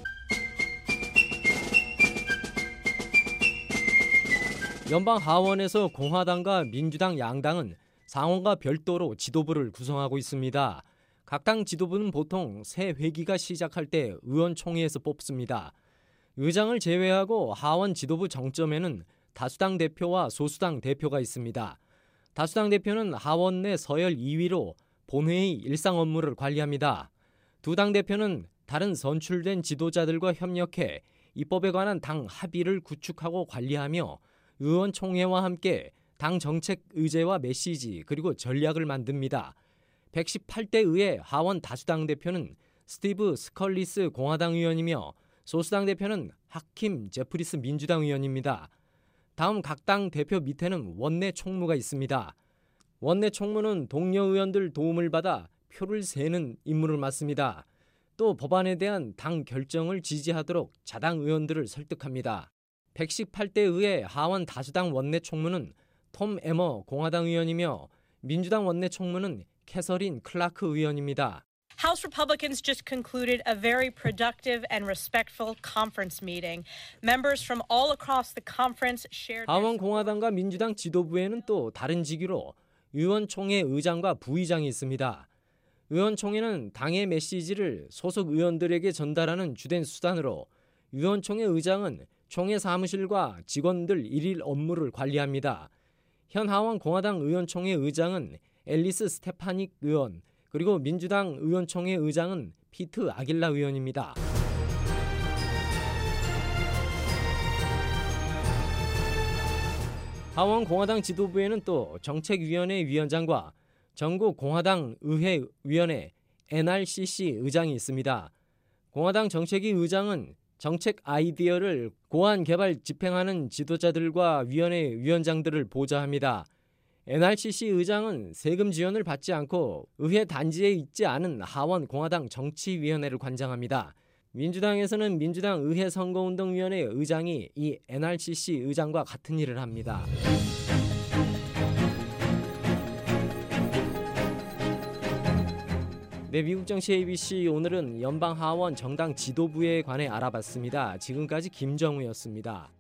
연방 하원에서 공화당과 민주당 양당은 상원과 별도로 지도부를 구성하고 있습니다. 각 당 지도부는 보통 새 회기가 시작할 때 의원총회에서 뽑습니다. 의장을 제외하고 하원 지도부 정점에는 다수당 대표와 소수당 대표가 있습니다. 다수당 대표는 하원 내 서열 이 위로 본회의 일상 업무를 관리합니다. 두 당 대표는 다른 선출된 지도자들과 협력해 입법에 관한 당 합의를 구축하고 관리하며 의원총회와 함께 당 정책 의제와 메시지 그리고 전략을 만듭니다. 백십팔 대 의회 하원 다수당 대표는 스티브 스컬리스 공화당 의원이며 소수당 대표는 하킴 제프리스 민주당 의원입니다. 다음 각 당 대표 밑에는 원내 총무가 있습니다. 원내 총무는 동료 의원들 도움을 받아 표를 세는 임무를 맡습니다. 또 법안에 대한 당 결정을 지지하도록 자당 의원들을 설득합니다. 백십팔 대 의회 하원 다수당 원내 총무는 톰 에머 공화당 의원이며 민주당 원내 총무는 캐서린 클라크 의원입니다. House Republicans just concluded a very productive and respectful conference meeting. Members from all across the conference shared. 하원 공화당과 민주당 지도부에는 또 다른 직위로 의원총회 의장과 부의장이 있습니다. 의원총회는 당의 메시지를 소속 의원들에게 전달하는 주된 수단으로 의원총회 의장은 총회 사무실과 직원들 일일 업무를 관리합니다. 현 하원 공화당 의원총회 의장은 앨리스 스테파닉 의원, 그리고 민주당 의원총회 의장은 피트 아길라 의원입니다. 하원 공화당 지도부에는 또 정책위원회 위원장과 전국 공화당 의회위원회 엔알씨씨 의장이 있습니다. 공화당 정책위 의장은 정책 아이디어를 고안 개발 집행하는 지도자들과 위원회 위원장들을 보좌합니다. 엔알씨씨 의장은 세금 지원을 받지 않고 의회 단지에 있지 않은 하원 공화당 정치위원회를 관장합니다. 민주당에서는 민주당 의회선거운동위원회 의장이 이 엔알씨씨 의장과 같은 일을 합니다. 네, 미국 정치 에이비씨 오늘은 연방 하원 정당 지도부에 관해 알아봤습니다. 지금까지 김정우였습니다.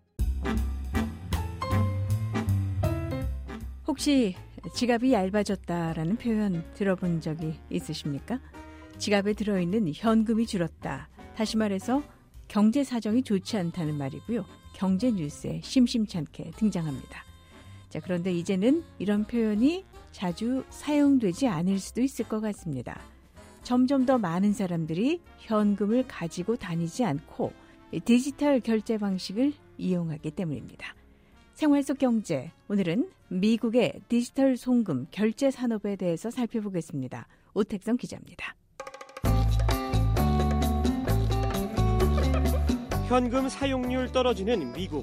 혹시 지갑이 얇아졌다라는 표현 들어본 적이 있으십니까? 지갑에 들어있는 현금이 줄었다. 다시 말해서 경제 사정이 좋지 않다는 말이고요. 경제 뉴스에 심심찮게 등장합니다. 자, 그런데 이제는 이런 표현이 자주 사용되지 않을 수도 있을 것 같습니다. 점점 더 많은 사람들이 현금을 가지고 다니지 않고 디지털 결제 방식을 이용하기 때문입니다. 생활 속 경제, 오늘은 미국의 디지털 송금 결제 산업에 대해서 살펴보겠습니다. 오택성 기자입니다. 현금 사용률 떨어지는 미국.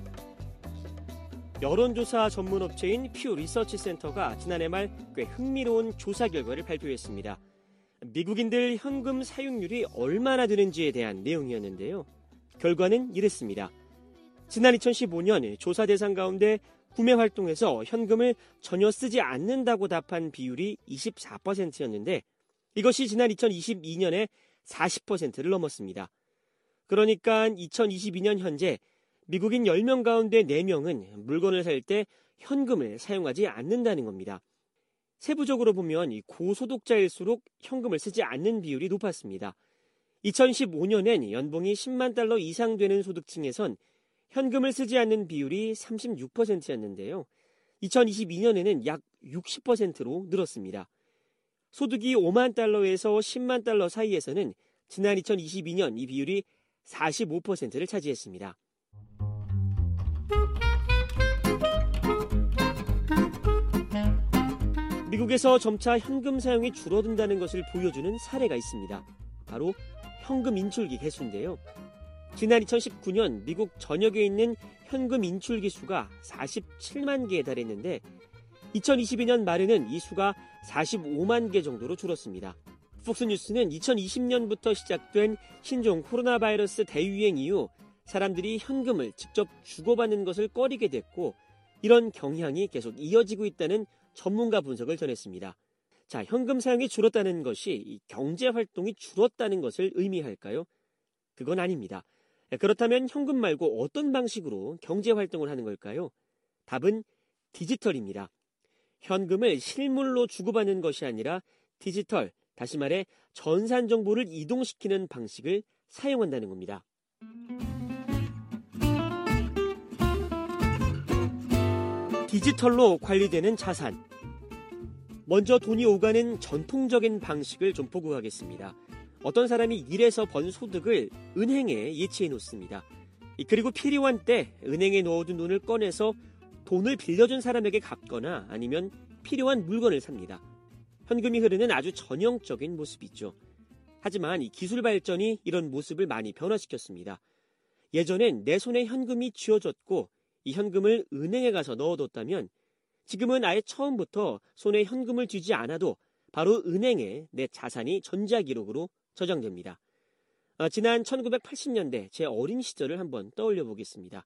여론조사 전문업체인 퓨 리서치 센터가 지난해 말 꽤 흥미로운 조사 결과를 발표했습니다. 미국인들 현금 사용률이 얼마나 되는지에 대한 내용이었는데요. 결과는 이랬습니다. 지난 이천십오 년 조사 대상 가운데 구매 활동에서 현금을 전혀 쓰지 않는다고 답한 비율이 이십사 퍼센트였는데 이것이 지난 이천이십이 년에 사십 퍼센트를 넘었습니다. 그러니까 이천이십이 년 현재 미국인 열 명 가운데 네 명은 물건을 살 때 현금을 사용하지 않는다는 겁니다. 세부적으로 보면 고소득자일수록 현금을 쓰지 않는 비율이 높았습니다. 이천십오 년엔 연봉이 십만 달러 이상 되는 소득층에선 현금을 쓰지 않는 비율이 삼십육 퍼센트였는데요. 이천이십이 년에는 약 육십 퍼센트로 늘었습니다. 소득이 오만 달러에서 십만 달러 사이에서는 지난 이천이십이 년 이 비율이 사십오 퍼센트를 차지했습니다. 미국에서 점차 현금 사용이 줄어든다는 것을 보여주는 사례가 있습니다. 바로 현금 인출기 개수인데요. 지난 이천십구 년 미국 전역에 있는 현금 인출기 수가 사십칠만 개에 달했는데 이천이십이 년 말에는 이 수가 사십오만 개 정도로 줄었습니다. 폭스뉴스는 이천이십 년부터 시작된 신종 코로나 바이러스 대유행 이후 사람들이 현금을 직접 주고받는 것을 꺼리게 됐고 이런 경향이 계속 이어지고 있다는 전문가 분석을 전했습니다. 자, 현금 사용이 줄었다는 것이 경제 활동이 줄었다는 것을 의미할까요? 그건 아닙니다. 그렇다면 현금 말고 어떤 방식으로 경제 활동을 하는 걸까요? 답은 디지털입니다. 현금을 실물로 주고받는 것이 아니라 디지털, 다시 말해 전산 정보를 이동시키는 방식을 사용한다는 겁니다. 디지털로 관리되는 자산. 먼저 돈이 오가는 전통적인 방식을 좀 보고 가겠습니다. 어떤 사람이 일해서 번 소득을 은행에 예치해 놓습니다. 그리고 필요한 때 은행에 넣어둔 돈을 꺼내서 돈을 빌려준 사람에게 갚거나 아니면 필요한 물건을 삽니다. 현금이 흐르는 아주 전형적인 모습이죠. 하지만 이 기술 발전이 이런 모습을 많이 변화시켰습니다. 예전엔 내 손에 현금이 쥐어졌고 이 현금을 은행에 가서 넣어뒀다면 지금은 아예 처음부터 손에 현금을 쥐지 않아도 바로 은행에 내 자산이 전자기록으로 저장됩니다. 어, 지난 천구백팔십 년대 제 어린 시절을 한번 떠올려 보겠습니다.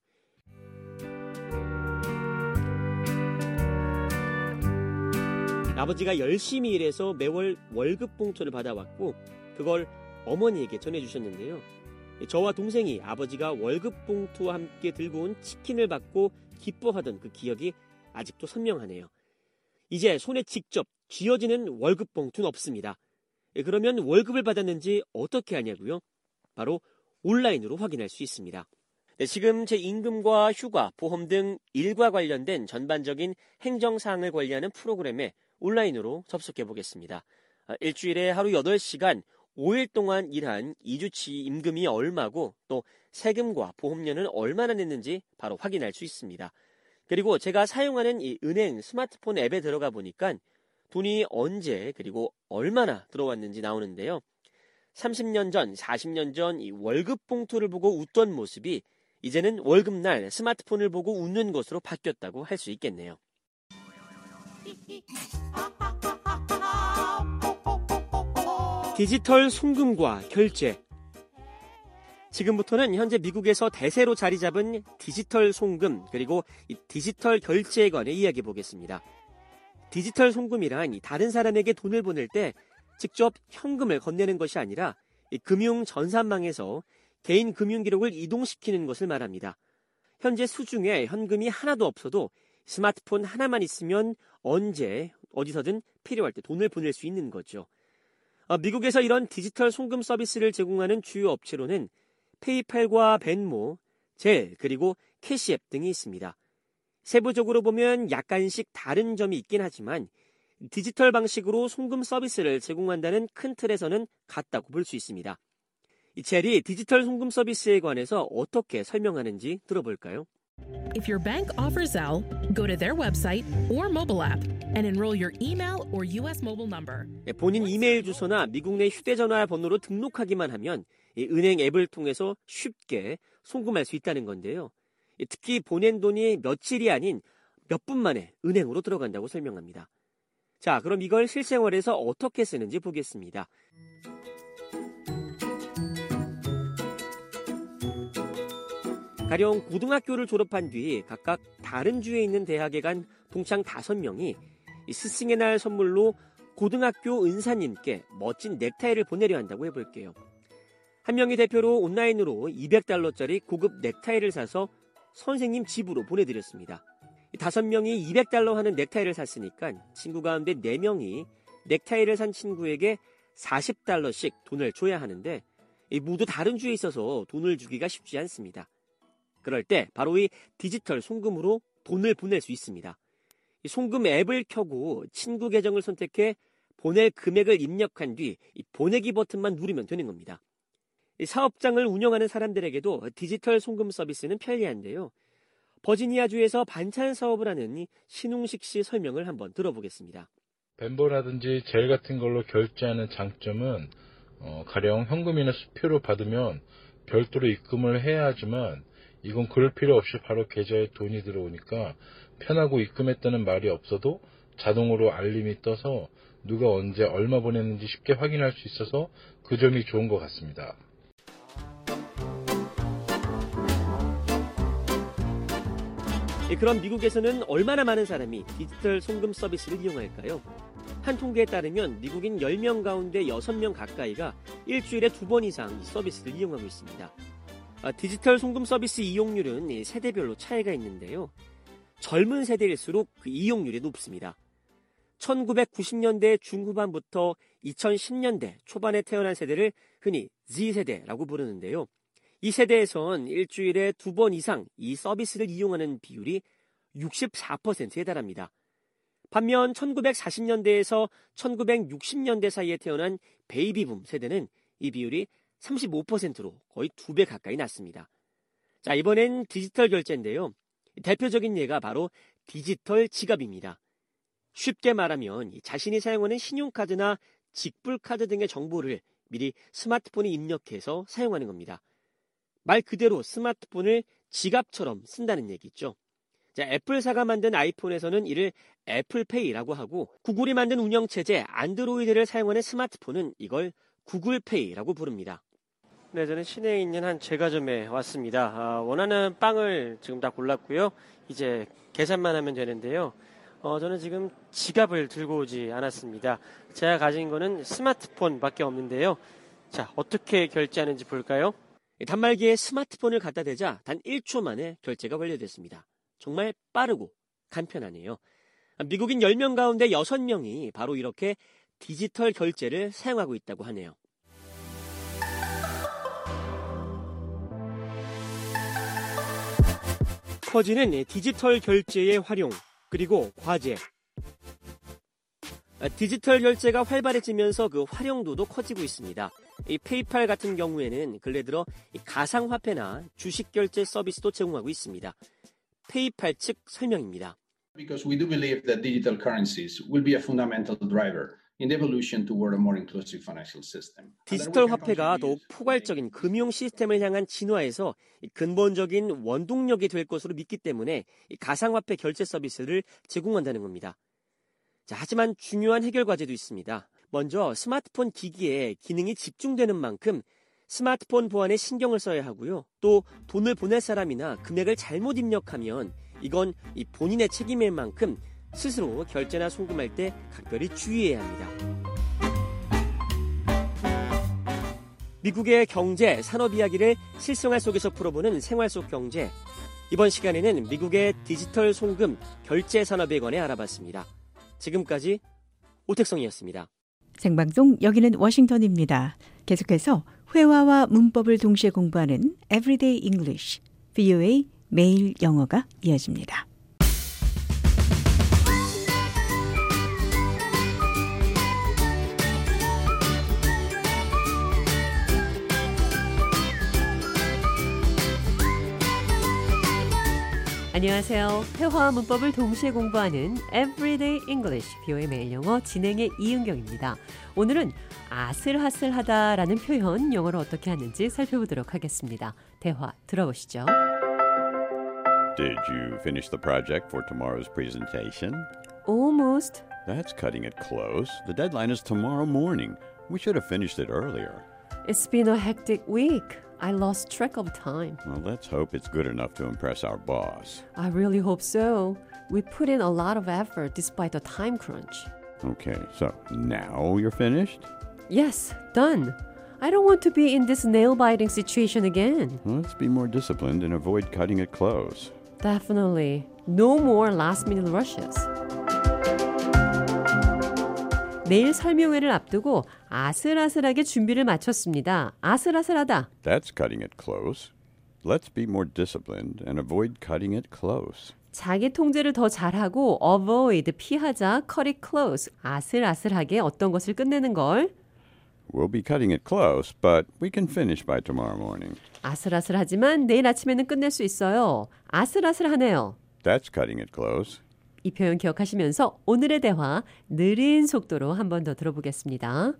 아버지가 열심히 일해서 매월 월급 봉투를 받아왔고 그걸 어머니에게 전해주셨는데요. 저와 동생이 아버지가 월급 봉투와 함께 들고 온 치킨을 받고 기뻐하던 그 기억이 아직도 선명하네요. 이제 손에 직접 쥐어지는 월급 봉투는 없습니다. 그러면 월급을 받았는지 어떻게 하냐고요? 바로 온라인으로 확인할 수 있습니다. 네, 지금 제 임금과 휴가, 보험 등 일과 관련된 전반적인 행정사항을 관리하는 프로그램에 온라인으로 접속해 보겠습니다. 일주일에 하루 여덟 시간 오 일 동안 일한 이 주치 임금이 얼마고 또 세금과 보험료는 얼마나 냈는지 바로 확인할 수 있습니다. 그리고 제가 사용하는 이 은행 스마트폰 앱에 들어가 보니까 돈이 언제 그리고 얼마나 들어왔는지 나오는데요. 삼십 년 전, 사십 년 전 이 월급 봉투를 보고 웃던 모습이 이제는 월급날 스마트폰을 보고 웃는 것으로 바뀌었다고 할 수 있겠네요. 디지털 송금과 결제. 지금부터는 현재 미국에서 대세로 자리 잡은 디지털 송금 그리고 이 디지털 결제에 관해 이야기해 보겠습니다. 디지털 송금이란 이 다른 사람에게 돈을 보낼 때 직접 현금을 건네는 것이 아니라 이 금융 전산망에서 개인 금융 기록을 이동시키는 것을 말합니다. 현재 수중에 현금이 하나도 없어도 스마트폰 하나만 있으면 언제 어디서든 필요할 때 돈을 보낼 수 있는 거죠. 어, 미국에서 이런 디지털 송금 서비스를 제공하는 주요 업체로는 페이팔과 벤모, 젤, 그리고 캐시앱 등이 있습니다. 세부적으로 보면 약간씩 다른 점이 있긴 하지만 디지털 방식으로 송금 서비스를 제공한다는 큰 틀에서는 같다고 볼 수 있습니다. 이 젤이 디지털 송금 서비스에 관해서 어떻게 설명하는지 들어볼까요? If your bank offers Zelle, go to their website or mobile app and enroll your email or U S mobile number. 본인 이메일 주소나 미국 내 휴대전화 번호로 등록하기만 하면 이 은행 앱을 통해서 쉽게 송금할 수 있다는 건데요. 특히 보낸 돈이 며칠이 아닌 몇 분 만에 은행으로 들어간다고 설명합니다. 자, 그럼 이걸 실생활에서 어떻게 쓰는지 보겠습니다. 가령 고등학교를 졸업한 뒤 각각 다른 주에 있는 대학에 간 동창 다섯 명이 스승의 날 선물로 고등학교 은사님께 멋진 넥타이를 보내려 한다고 해볼게요. 한 명이 대표로 온라인으로 이백 달러짜리 고급 넥타이를 사서 선생님 집으로 보내드렸습니다. 다섯 명이 이백 달러 하는 넥타이를 샀으니까 친구 가운데 네 명이 넥타이를 산 친구에게 사십 달러씩 돈을 줘야 하는데 모두 다른 주에 있어서 돈을 주기가 쉽지 않습니다. 그럴 때 바로 이 디지털 송금으로 돈을 보낼 수 있습니다. 이 송금 앱을 켜고 친구 계정을 선택해 보낼 금액을 입력한 뒤 이 보내기 버튼만 누르면 되는 겁니다. 이 사업장을 운영하는 사람들에게도 디지털 송금 서비스는 편리한데요. 버지니아주에서 반찬 사업을 하는 이 신웅식 씨 설명을 한번 들어보겠습니다. 벤버라든지 젤 같은 걸로 결제하는 장점은 어, 가령 현금이나 수표로 받으면 별도로 입금을 해야 하지만 이건 그럴 필요 없이 바로 계좌에 돈이 들어오니까 편하고 입금했다는 말이 없어도 자동으로 알림이 떠서 누가 언제 얼마 보냈는지 쉽게 확인할 수 있어서 그 점이 좋은 것 같습니다. 그럼 미국에서는 얼마나 많은 사람이 디지털 송금 서비스를 이용할까요? 한 통계에 따르면 미국인 열 명 가운데 여섯 명 가까이가 일주일에 두 번 이상 이 서비스를 이용하고 있습니다. 디지털 송금 서비스 이용률은 세대별로 차이가 있는데요. 젊은 세대일수록 그 이용률이 높습니다. 천구백구십 년대 중후반부터 이천십 년대 초반에 태어난 세대를 흔히 Z세대라고 부르는데요. 이 세대에선 일주일에 두 번 이상 이 서비스를 이용하는 비율이 육십사 퍼센트에 달합니다. 반면 천구백사십 년대에서 천구백육십 년대 사이에 태어난 베이비붐 세대는 이 비율이 삼십오 퍼센트로 거의 두 배 가까이 낮습니다. 자, 이번엔 디지털 결제인데요. 대표적인 예가 바로 디지털 지갑입니다. 쉽게 말하면 자신이 사용하는 신용카드나 직불카드 등의 정보를 미리 스마트폰에 입력해서 사용하는 겁니다. 말 그대로 스마트폰을 지갑처럼 쓴다는 얘기죠. 자, 애플사가 만든 아이폰에서는 이를 애플페이라고 하고 구글이 만든 운영체제 안드로이드를 사용하는 스마트폰은 이걸 구글페이라고 부릅니다. 네, 저는 시내에 있는 한 제과점에 왔습니다. 아, 원하는 빵을 지금 다 골랐고요. 이제 계산만 하면 되는데요. 어, 저는 지금 지갑을 들고 오지 않았습니다. 제가 가진 거는 스마트폰밖에 없는데요. 자, 어떻게 결제하는지 볼까요? 단말기에 스마트폰을 갖다 대자 단 일 초 만에 결제가 완료됐습니다. 정말 빠르고 간편하네요. 미국인 열 명 가운데 여섯 명이 바로 이렇게 디지털 결제를 사용하고 있다고 하네요. 커지는 디지털 결제의 활용, 그리고 과제. 디지털 결제가 활발해지면서 그 활용도도 커지고 있습니다. 이 페이팔 같은 경우에는 근래 들어 가상화폐나 주식 결제 서비스도 제공하고 있습니다. 페이팔 측 설명입니다. Because we do believe that digital currencies will be a fundamental driver in the evolution toward a more inclusive financial system. 디지털 화폐가 더욱 포괄적인 금융 시스템을 향한 진화에서 근본적인 원동력이 될 것으로 믿기 때문에 가상화폐 결제 서비스를 제공한다는 겁니다. 자, 하지만 중요한 해결 과제도 있습니다. 먼저 스마트폰 기기에 기능이 집중되는 만큼 스마트폰 보안에 신경을 써야 하고요. 또 돈을 보낼 사람이나 금액을 잘못 입력하면 이건 이 본인의 책임일 만큼 스스로 결제나 송금할 때 각별히 주의해야 합니다. 미국의 경제, 산업 이야기를 실생활 속에서 풀어보는 생활 속 경제. 이번 시간에는 미국의 디지털 송금, 결제 산업에 관해 알아봤습니다. 지금까지 오택성이었습니다. 생방송 여기는 워싱턴입니다. 계속해서 회화와 문법을 동시에 공부하는 Everyday English, 브이오에이 매일 영어가 이어집니다. 안녕하세요. 회화와 문법을 동시에 공부하는 Everyday English, 브이오에이 매일 영어 진행의 이은경입니다. 오늘은 아슬아슬하다라는 표현 영어로 어떻게 하는지 살펴보도록 하겠습니다. 대화 들어보시죠. Did you finish the project for tomorrow's presentation? Almost. That's cutting it close. The deadline is tomorrow morning. We should have finished it earlier. It's been a hectic week. I lost track of time. Well, let's hope it's good enough to impress our boss. I really hope so. We put in a lot of effort despite the time crunch. Okay, so now you're finished? Yes, done. I don't want to be in this nail-biting situation again. Well, let's be more disciplined and avoid cutting it close. Definitely. No more last-minute rushes. 내일 설명회를 앞두고 아슬아슬하게 준비를 마쳤습니다. 아슬아슬하다. That's cutting it close. Let's be more disciplined and avoid cutting it close. 자기 통제를 더 잘하고 avoid, 피하자, cut it close. 아슬아슬하게 어떤 것을 끝내는 걸. We'll be cutting it close, but we can finish by tomorrow morning. 아슬아슬하지만 내일 아침에는 끝낼 수 있어요. 아슬아슬하네요. That's cutting it close. 이 표현 기억하시면서 오늘의 대화 느린 속도로 한 번 더 들어보겠습니다.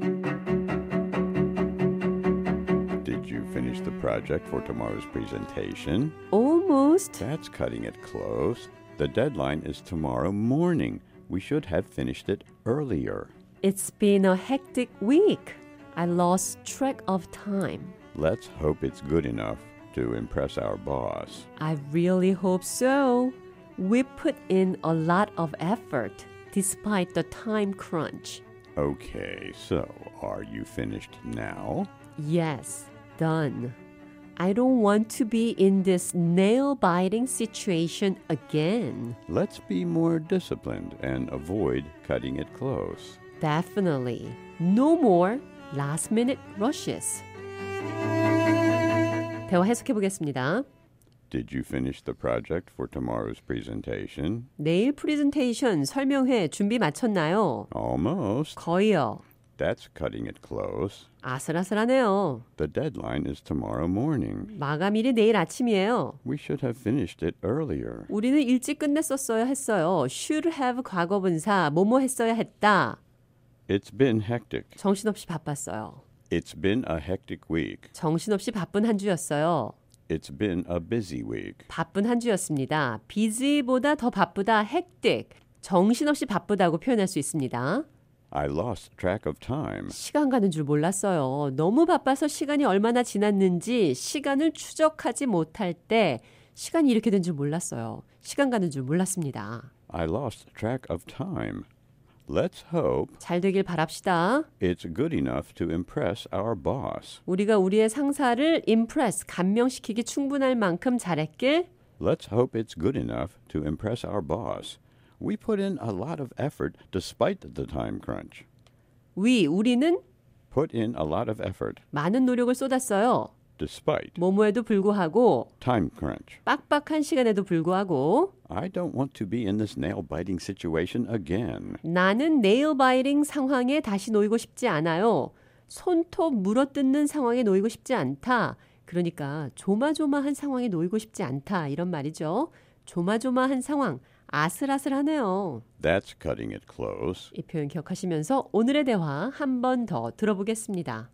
Did you finish the project for tomorrow's presentation? Almost. That's cutting it close. The deadline is tomorrow morning. We should have finished it earlier. It's been a hectic week. I lost track of time. Let's hope it's good enough to impress our boss. I really hope so. We put in a lot of effort despite the time crunch. Okay, so are you finished now? Yes, done. I don't want to be in this nail-biting situation again. Let's be more disciplined and avoid cutting it close. Definitely. No more last-minute rushes. 대화 해석해 보겠습니다. Did you finish the project for tomorrow's presentation? 내일 프레젠테이션 설명회 준비 마쳤나요? Almost. 거의요. That's cutting it close. 아슬아슬하네요. The deadline is tomorrow morning. 마감일이 내일 아침이에요. We should have finished it earlier. 우리는 일찍 끝냈었어야 했어요. should have 과거분사 뭐뭐 했어야 했다. It's been hectic. 정신없이 바빴어요. It's been a hectic week. 정신없이 바쁜 한 주였어요. It's been a busy week. 바쁜 한 주였습니다. busy보다 더 바쁘다, hectic. 정신없이 바쁘다고 표현할 수 있습니다. I lost track of time. 시간 가는 줄 몰랐어요. 너무 바빠서 시간이 얼마나 지났는지 시간을 추적하지 못할 때 시간이 이렇게 된 줄 몰랐어요. 시간 가는 줄 몰랐습니다. I lost track of time. Let's hope 잘 되길 바랍시다. it's good enough to impress our boss. 우리가 우리의 상사를 impress, 감명시키기 충분할 만큼 잘했길. Let's hope it's good enough to impress our boss. We put in a lot of effort despite the time crunch. We, 우리는 Put in a lot of effort 많은 노력을 쏟았어요. despite 뭐뭐에도 불구하고 time crunch. 빡빡한 시간에도 불구하고 I don't want to be in this nail-biting situation again. 나는 네일-바이팅 상황에 다시 놓이고 싶지 않아요. 손톱 물어뜯는 상황에 놓이고 싶지 않다. 그러니까 조마조마한 상황에 놓이고 싶지 않다. 이런 말이죠. 조마조마한 상황, 아슬아슬하네요. That's cutting it close. 이 표현 기억하시면서 오늘의 대화 한 번 더 들어보겠습니다.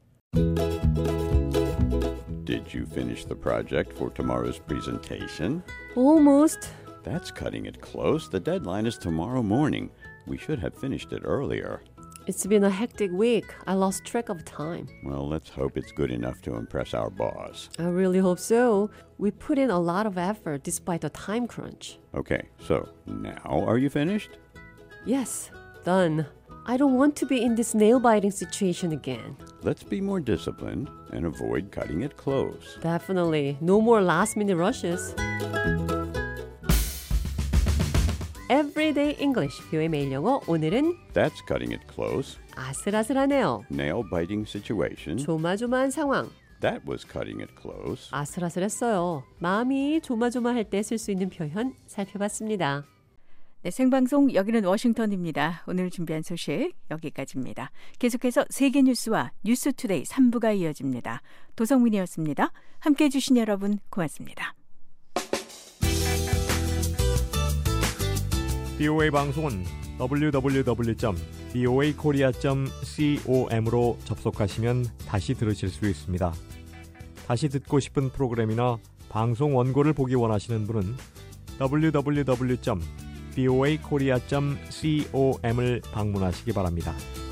Did you finish the project for tomorrow's presentation? Almost. That's cutting it close. The deadline is tomorrow morning. We should have finished it earlier. It's been a hectic week. I lost track of time. Well, let's hope it's good enough to impress our boss. I really hope so. We put in a lot of effort despite the time crunch. Okay, so now are you finished? Yes, done. I don't want to be in this nail-biting situation again. Let's be more disciplined and avoid cutting it close. Definitely. No more last-minute rushes. Everyday English, 뷰의 매일 영어. 오늘은 That's cutting it close. 아슬아슬하네요. Nail-biting situation. 조마조마한 상황. That was cutting it close. 아슬아슬했어요. 마음이 조마조마할 때 쓸 수 있는 표현 살펴봤습니다. 네, 생방송 여기는 워싱턴입니다. 오늘 준비한 소식 여기까지입니다. 계속해서 세계 뉴스와 뉴스투데이 삼 부가 이어집니다. 도성민이었습니다. 함께해 주신 여러분 고맙습니다. 비오에이 방송은 더블유 더블유 더블유 점 비오에이 코리아 점 com으로 접속하시면 다시 들으실 수 있습니다. 다시 듣고 싶은 프로그램이나 방송 원고를 보기 원하시는 분은 더블유 더블유 더블유 점 비오에이 코리아 점 com을 방문하시기 바랍니다.